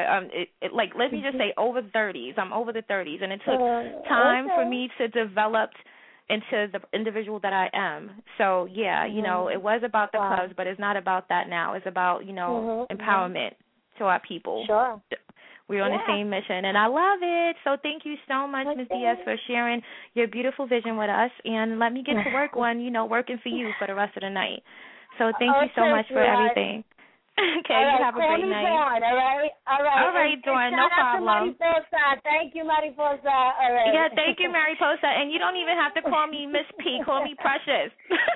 me just say over 30s. I'm over the 30s. And it took time for me to develop into the individual that I am. So, it was about the clubs, but it's not about that now. It's about, empowerment to our people. Sure. We're on the same mission, and I love it. So thank you so much, Ms. Diaz, for sharing your beautiful vision with us. And let me get to work on, working for you for the rest of the night. So thank you so much for everything. Okay, right, you have a great night. Dawn, all right, Dawn, no problem. Thank you, Mariposa. All right. Yeah, thank you, Mariposa. And you don't even have to call me Miss P. Call me Precious.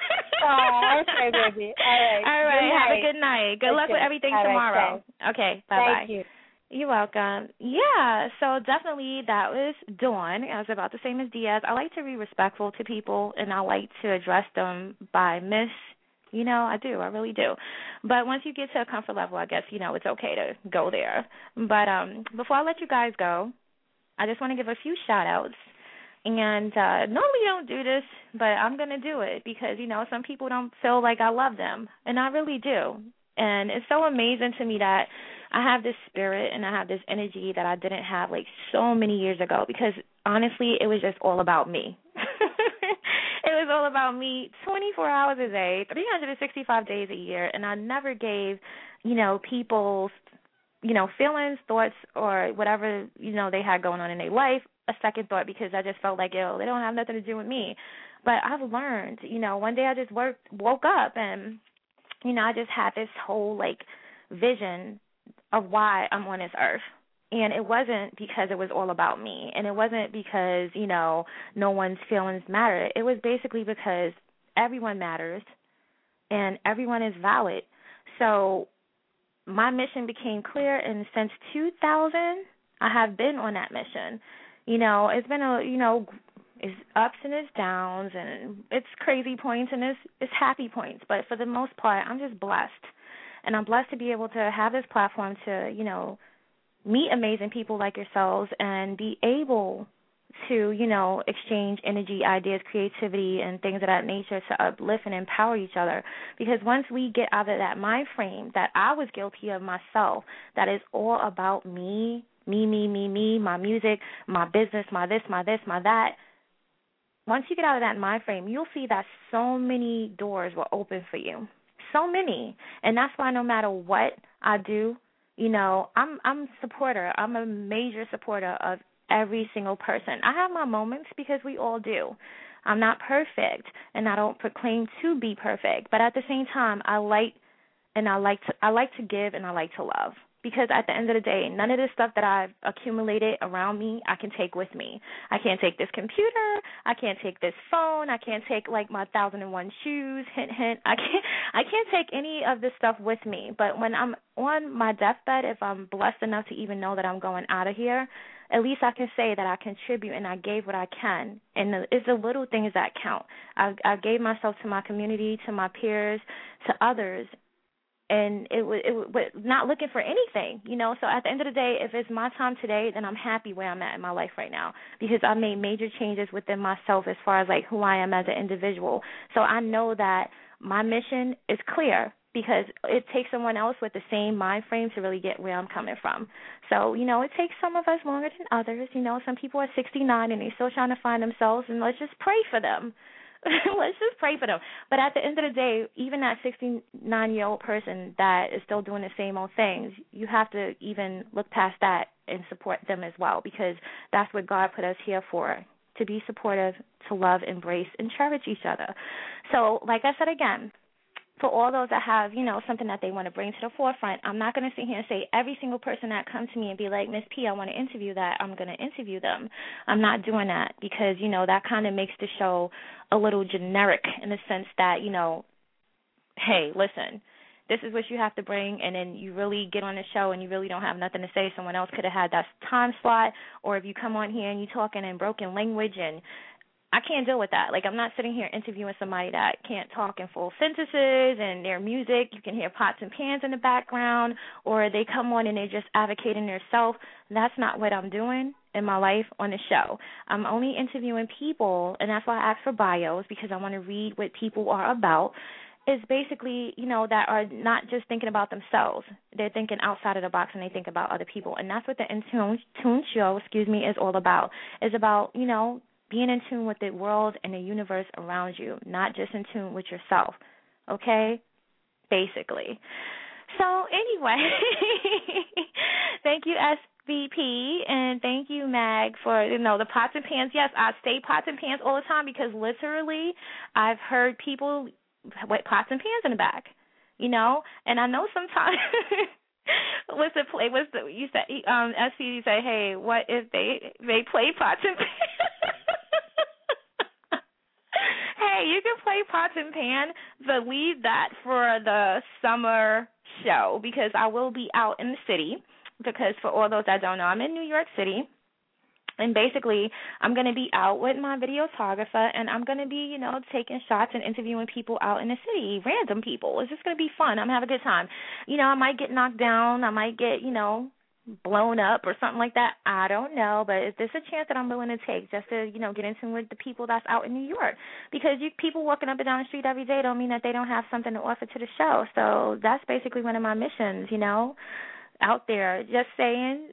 Okay, baby. All right. Have a good night. Good luck with everything tomorrow. Okay, bye-bye. Thank you. You're welcome. Yeah, so definitely that was Dawn. I was about to say Ms. Diaz. I like to be respectful to people, and I like to address them by Miss. I do. I really do. But once you get to a comfort level, I guess, it's okay to go there. But before I let you guys go, I just want to give a few shout-outs. And normally I don't do this, but I'm going to do it because, some people don't feel like I love them. And I really do. And it's so amazing to me that I have this spirit and I have this energy that I didn't have like so many years ago because, honestly, it was just all about me. It was all about me 24 hours a day, 365 days a year, and I never gave, people's, feelings, thoughts, or whatever, they had going on in their life a second thought because I just felt like, they don't have nothing to do with me. But I've learned, one day I just woke up and, I just had this whole, vision of why I'm on this earth. And it wasn't because it was all about me. And it wasn't because, no one's feelings matter. It was basically because everyone matters and everyone is valid. So my mission became clear, and since 2000, I have been on that mission. It's been it's ups and it's downs, and it's crazy points and it's happy points. But for the most part, I'm just blessed. And I'm blessed to be able to have this platform to, meet amazing people like yourselves and be able to, exchange energy, ideas, creativity, and things of that nature to uplift and empower each other. Because once we get out of that mind frame that I was guilty of myself, that is all about me, my music, my business, my this, my that. Once you get out of that mind frame, you'll see that so many doors will open for you. So many. And that's why no matter what I do, I'm a supporter. I'm a major supporter of every single person. I have my moments because we all do. I'm not perfect, and I don't proclaim to be perfect. But at the same time, I like to give and I like to love. Because at the end of the day, none of this stuff that I've accumulated around me, I can take with me. I can't take this computer. I can't take this phone. I can't take my 1001 shoes. Hint, hint. I can't take any of this stuff with me. But when I'm on my deathbed, if I'm blessed enough to even know that I'm going out of here, at least I can say that I contribute and I gave what I can. And it's the little things that count. I gave myself to my community, to my peers, to others. And it was not looking for anything, So at the end of the day, if it's my time today, then I'm happy where I'm at in my life right now because I made major changes within myself as far as who I am as an individual. So I know that my mission is clear because it takes someone else with the same mind frame to really get where I'm coming from. So, it takes some of us longer than others. Some people are 69 and they're still trying to find themselves, and let's just pray for them. Let's just pray for them. But at the end of the day, even that 69-year-old person that is still doing the same old things, you have to even look past that and support them as well because that's what God put us here for, to be supportive, to love, embrace, and cherish each other. So, like I said again, for all those that have, something that they want to bring to the forefront, I'm not going to sit here and say every single person that comes to me and be like, Miss P, I want to interview that, I'm going to interview them. I'm not doing that because, that kind of makes the show a little generic in the sense that, hey, listen, this is what you have to bring, and then you really get on the show and you really don't have nothing to say. Someone else could have had that time slot, or if you come on here and you're talking in broken language, and I can't deal with that. I'm not sitting here interviewing somebody that can't talk in full sentences, and their music, you can hear pots and pans in the background, or they come on and they're just advocating their self. That's not what I'm doing in my life on the show. I'm only interviewing people, and that's why I ask for bios, because I want to read what people are about. Is basically, that are not just thinking about themselves. They're thinking outside of the box, and they think about other people. And that's what the In Tune show, is all about. It's about, being in tune with the world and the universe around you, not just in tune with yourself, okay? Basically. So anyway, thank you SVP, and thank you, Mag, for, the pots and pans. Yes, I say pots and pans all the time because literally I've heard people with pots and pans in the back, and I know sometimes you say, SVP say, hey, what if they play pots and pans? Hey, you can play pots and pan, but leave that for the summer show because I will be out in the city. Because for all those that don't know, I'm in New York City, and basically I'm going to be out with my videographer, and I'm going to be, taking shots and interviewing people out in the city, random people. It's just going to be fun. I'm going to have a good time. I might get knocked down. I might get, blown up or something like that. I don't know, but there's a chance that I'm willing to take just to, get into with the people that's out in New York. Because people walking up and down the street every day don't mean that they don't have something to offer to the show. So that's basically one of my missions, out there. Just saying,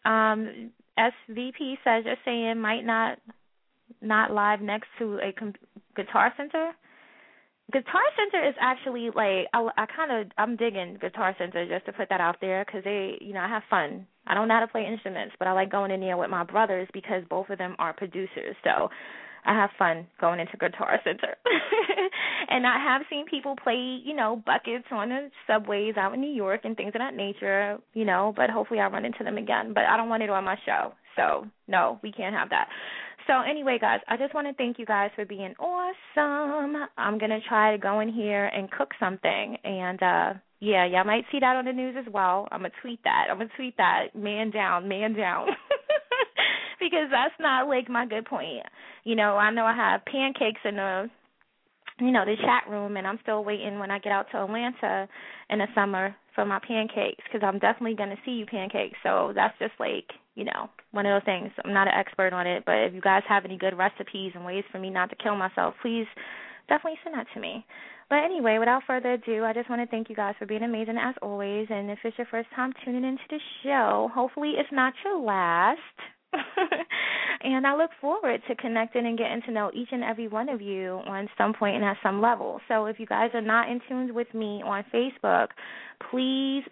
SVP says just saying might not live next to a Guitar Center. Guitar Center is actually I'm digging Guitar Center, just to put that out there, because they, I have fun. I don't know how to play instruments, but I like going in there with my brothers because both of them are producers. So I have fun going into Guitar Center. And I have seen people play, buckets on the subways out in New York and things of that nature, but hopefully I'll run into them again. But I don't want it on my show. So, no, we can't have that. So, anyway, guys, I just want to thank you guys for being awesome. I'm going to try to go in here and cook something. And, y'all might see that on the news as well. I'm going to tweet that. Man down. Because that's not, my good point. I know I have pancakes in the chat room, and I'm still waiting when I get out to Atlanta in the summer for my pancakes, because I'm definitely going to see you pancakes. So that's just one of those things. I'm not an expert on it, but if you guys have any good recipes and ways for me not to kill myself, please definitely send that to me. But anyway, without further ado, I just want to thank you guys for being amazing as always. And if it's your first time tuning into the show, hopefully it's not your last. And I look forward to connecting and getting to know each and every one of you on some point and at some level. So if you guys are not in tune with me on Facebook, please,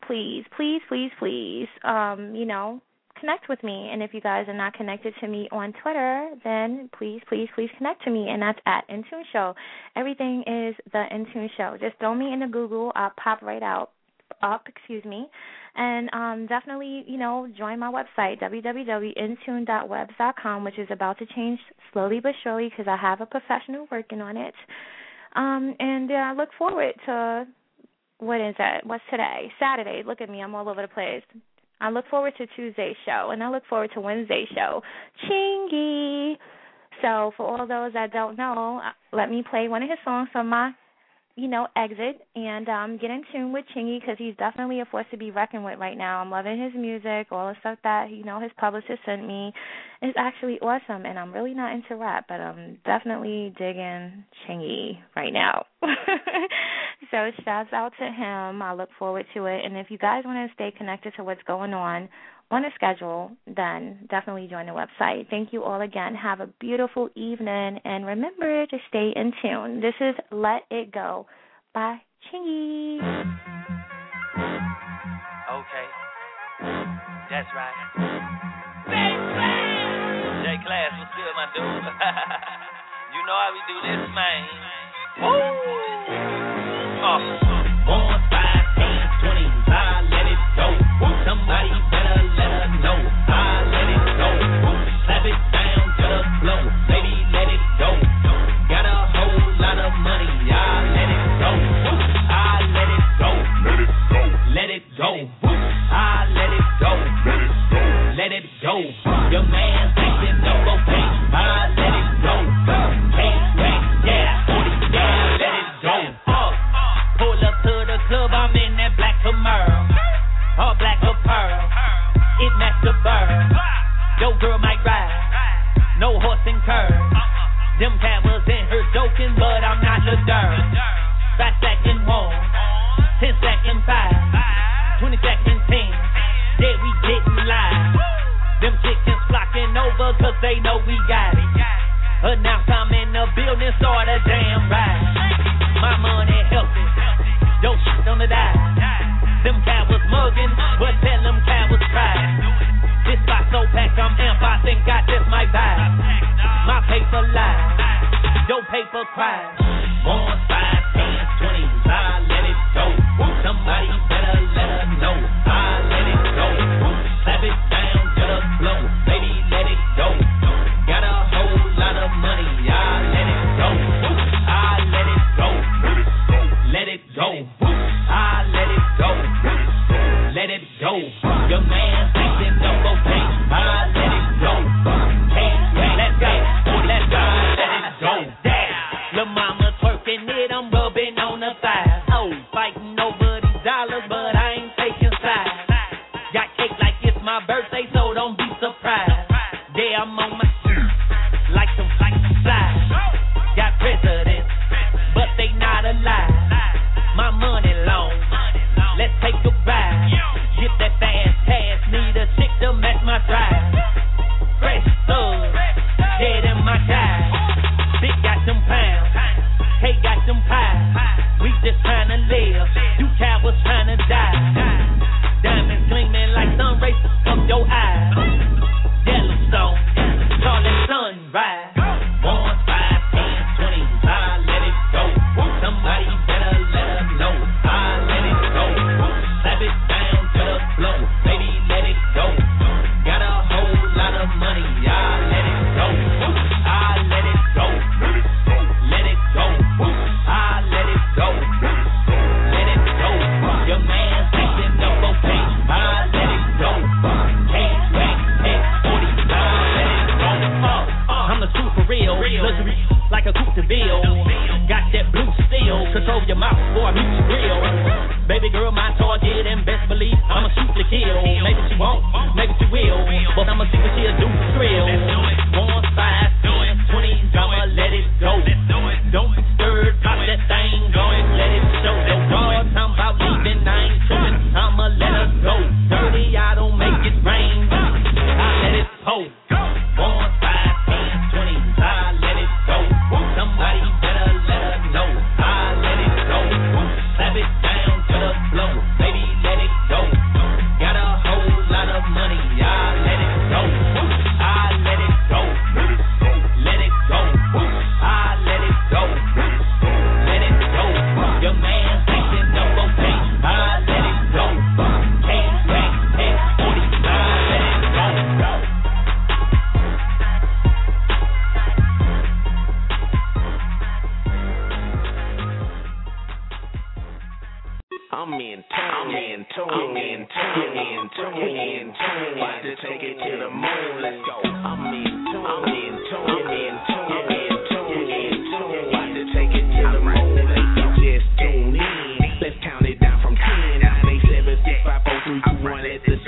connect with me. And if you guys are not connected to me on Twitter, then please connect to me, and that's at Intune Show. Everything is the Intune Show. Just throw me into Google. I'll pop right up. And definitely, join my website, www.intune.webs.com, which is about to change slowly but surely because I have a professional working on it. And I look forward to, what is that? What's today? Saturday. Look at me. I'm all over the place. I look forward to Tuesday's show, and I look forward to Wednesday's show. Chingy! So for all those that don't know, let me play one of his songs from my exit, and get in tune with Chingy, because he's definitely a force to be reckoned with right now. I'm loving his music, all the stuff that, his publicist sent me is actually awesome, and I'm really not into rap, but I'm definitely digging Chingy right now. So shouts out to him. I look forward to it, and if you guys want to stay connected to what's going on a schedule, then definitely join the website. Thank you all again. Have a beautiful evening, and remember to stay in tune. This is Let It Go by Chingy. Okay, that's right. J-Class, what's good, my dude? You know how we do this, man. Woo! 1, 5, 10, 20, I let it go. Somebody better let her know. I let it go. Slap it down to the floor. Baby, let it go. Got a whole lot of money. I let it go. I let it go. Let it go. Let it go. I let it go. Let it go. Let it go. Your man thinking no okay. I let it go. Hey, yeah, 40, yeah, let it go. Pull up to the club, I'm in that black Camaro. All black or pearl, it match the bird. Your girl might ride, no horse and curve. Them cat was in her joking, but I'm not the dirt. 5 second 1, 10 second 5, 20 second 10. Yeah, we getting live. Them chickens flocking over, cause they know we got it. Announce I'm in the building, start a damn ride. My money healthy, yo shit on the dive. Them cat was mugging, but tell them cat was pride. This let it go. Your man thinking no okay, I let it go. Hey, let's go, let's go, let it go. Lil' mama twerking it, I'm rubbing on the thighs. Oh, fighting over these dollars, but I ain't taking sides. Got cake like it's my birthday, so don't be surprised. Yeah, I'm on my like some slides. Got presidents, but they not alive. My money long, let's take a ride. Get that fast cash, need a chick to match my drive. Fresh thugs, dead in my guys. Big got them pounds, K got them pies. We just tryna live, you cowards tryna die. Diamonds gleaming like sun rays from your eyes. Yellowstone, call it sunrise. 1, 5, 10, 20, I let it go. Somebody better let us know. I let it go. Slap it down to the floor, baby, let it go. Got a whole lot of money, I let it go. I let it go. Let it go. I let it go. Let it go. Your man thinking no okay, I let it go. Cash back, 40, I let it go. I'm the truth for real, luxury like a coupe de ville. Got that blue steel, control your mouth or I mute your grill. Baby girl, my target and best believe I'ma shoot to kill. Maybe she won't, maybe she will, but I'ma see what she'll do for thrill. 1, 5, 10, 20, I'ma let it go. Don't be scared, pop that thing, go and let it show. Don't talking about leaving, I ain't tripping, I'ma let her go. Dirty, I don't make it rain, I let it pour. 1, 5, 10, 20, I let it go. Somebody better let her know, I let it go. Slap it down to the floor, baby, let it go. Got a whole lot of money, I let it go. I let it go. Let it go. I let it go. Let it go. Your man thinking no okay, I let it go. Cash back, 40, I let it go. I'm in tune. About to take it to the moon. Let's go. I'm in tune. About to take it to the moon. Let's just tune in. Let's count it down from 10. 9, 8, 7, 6, 5, 4, 3, 2, 1. Let the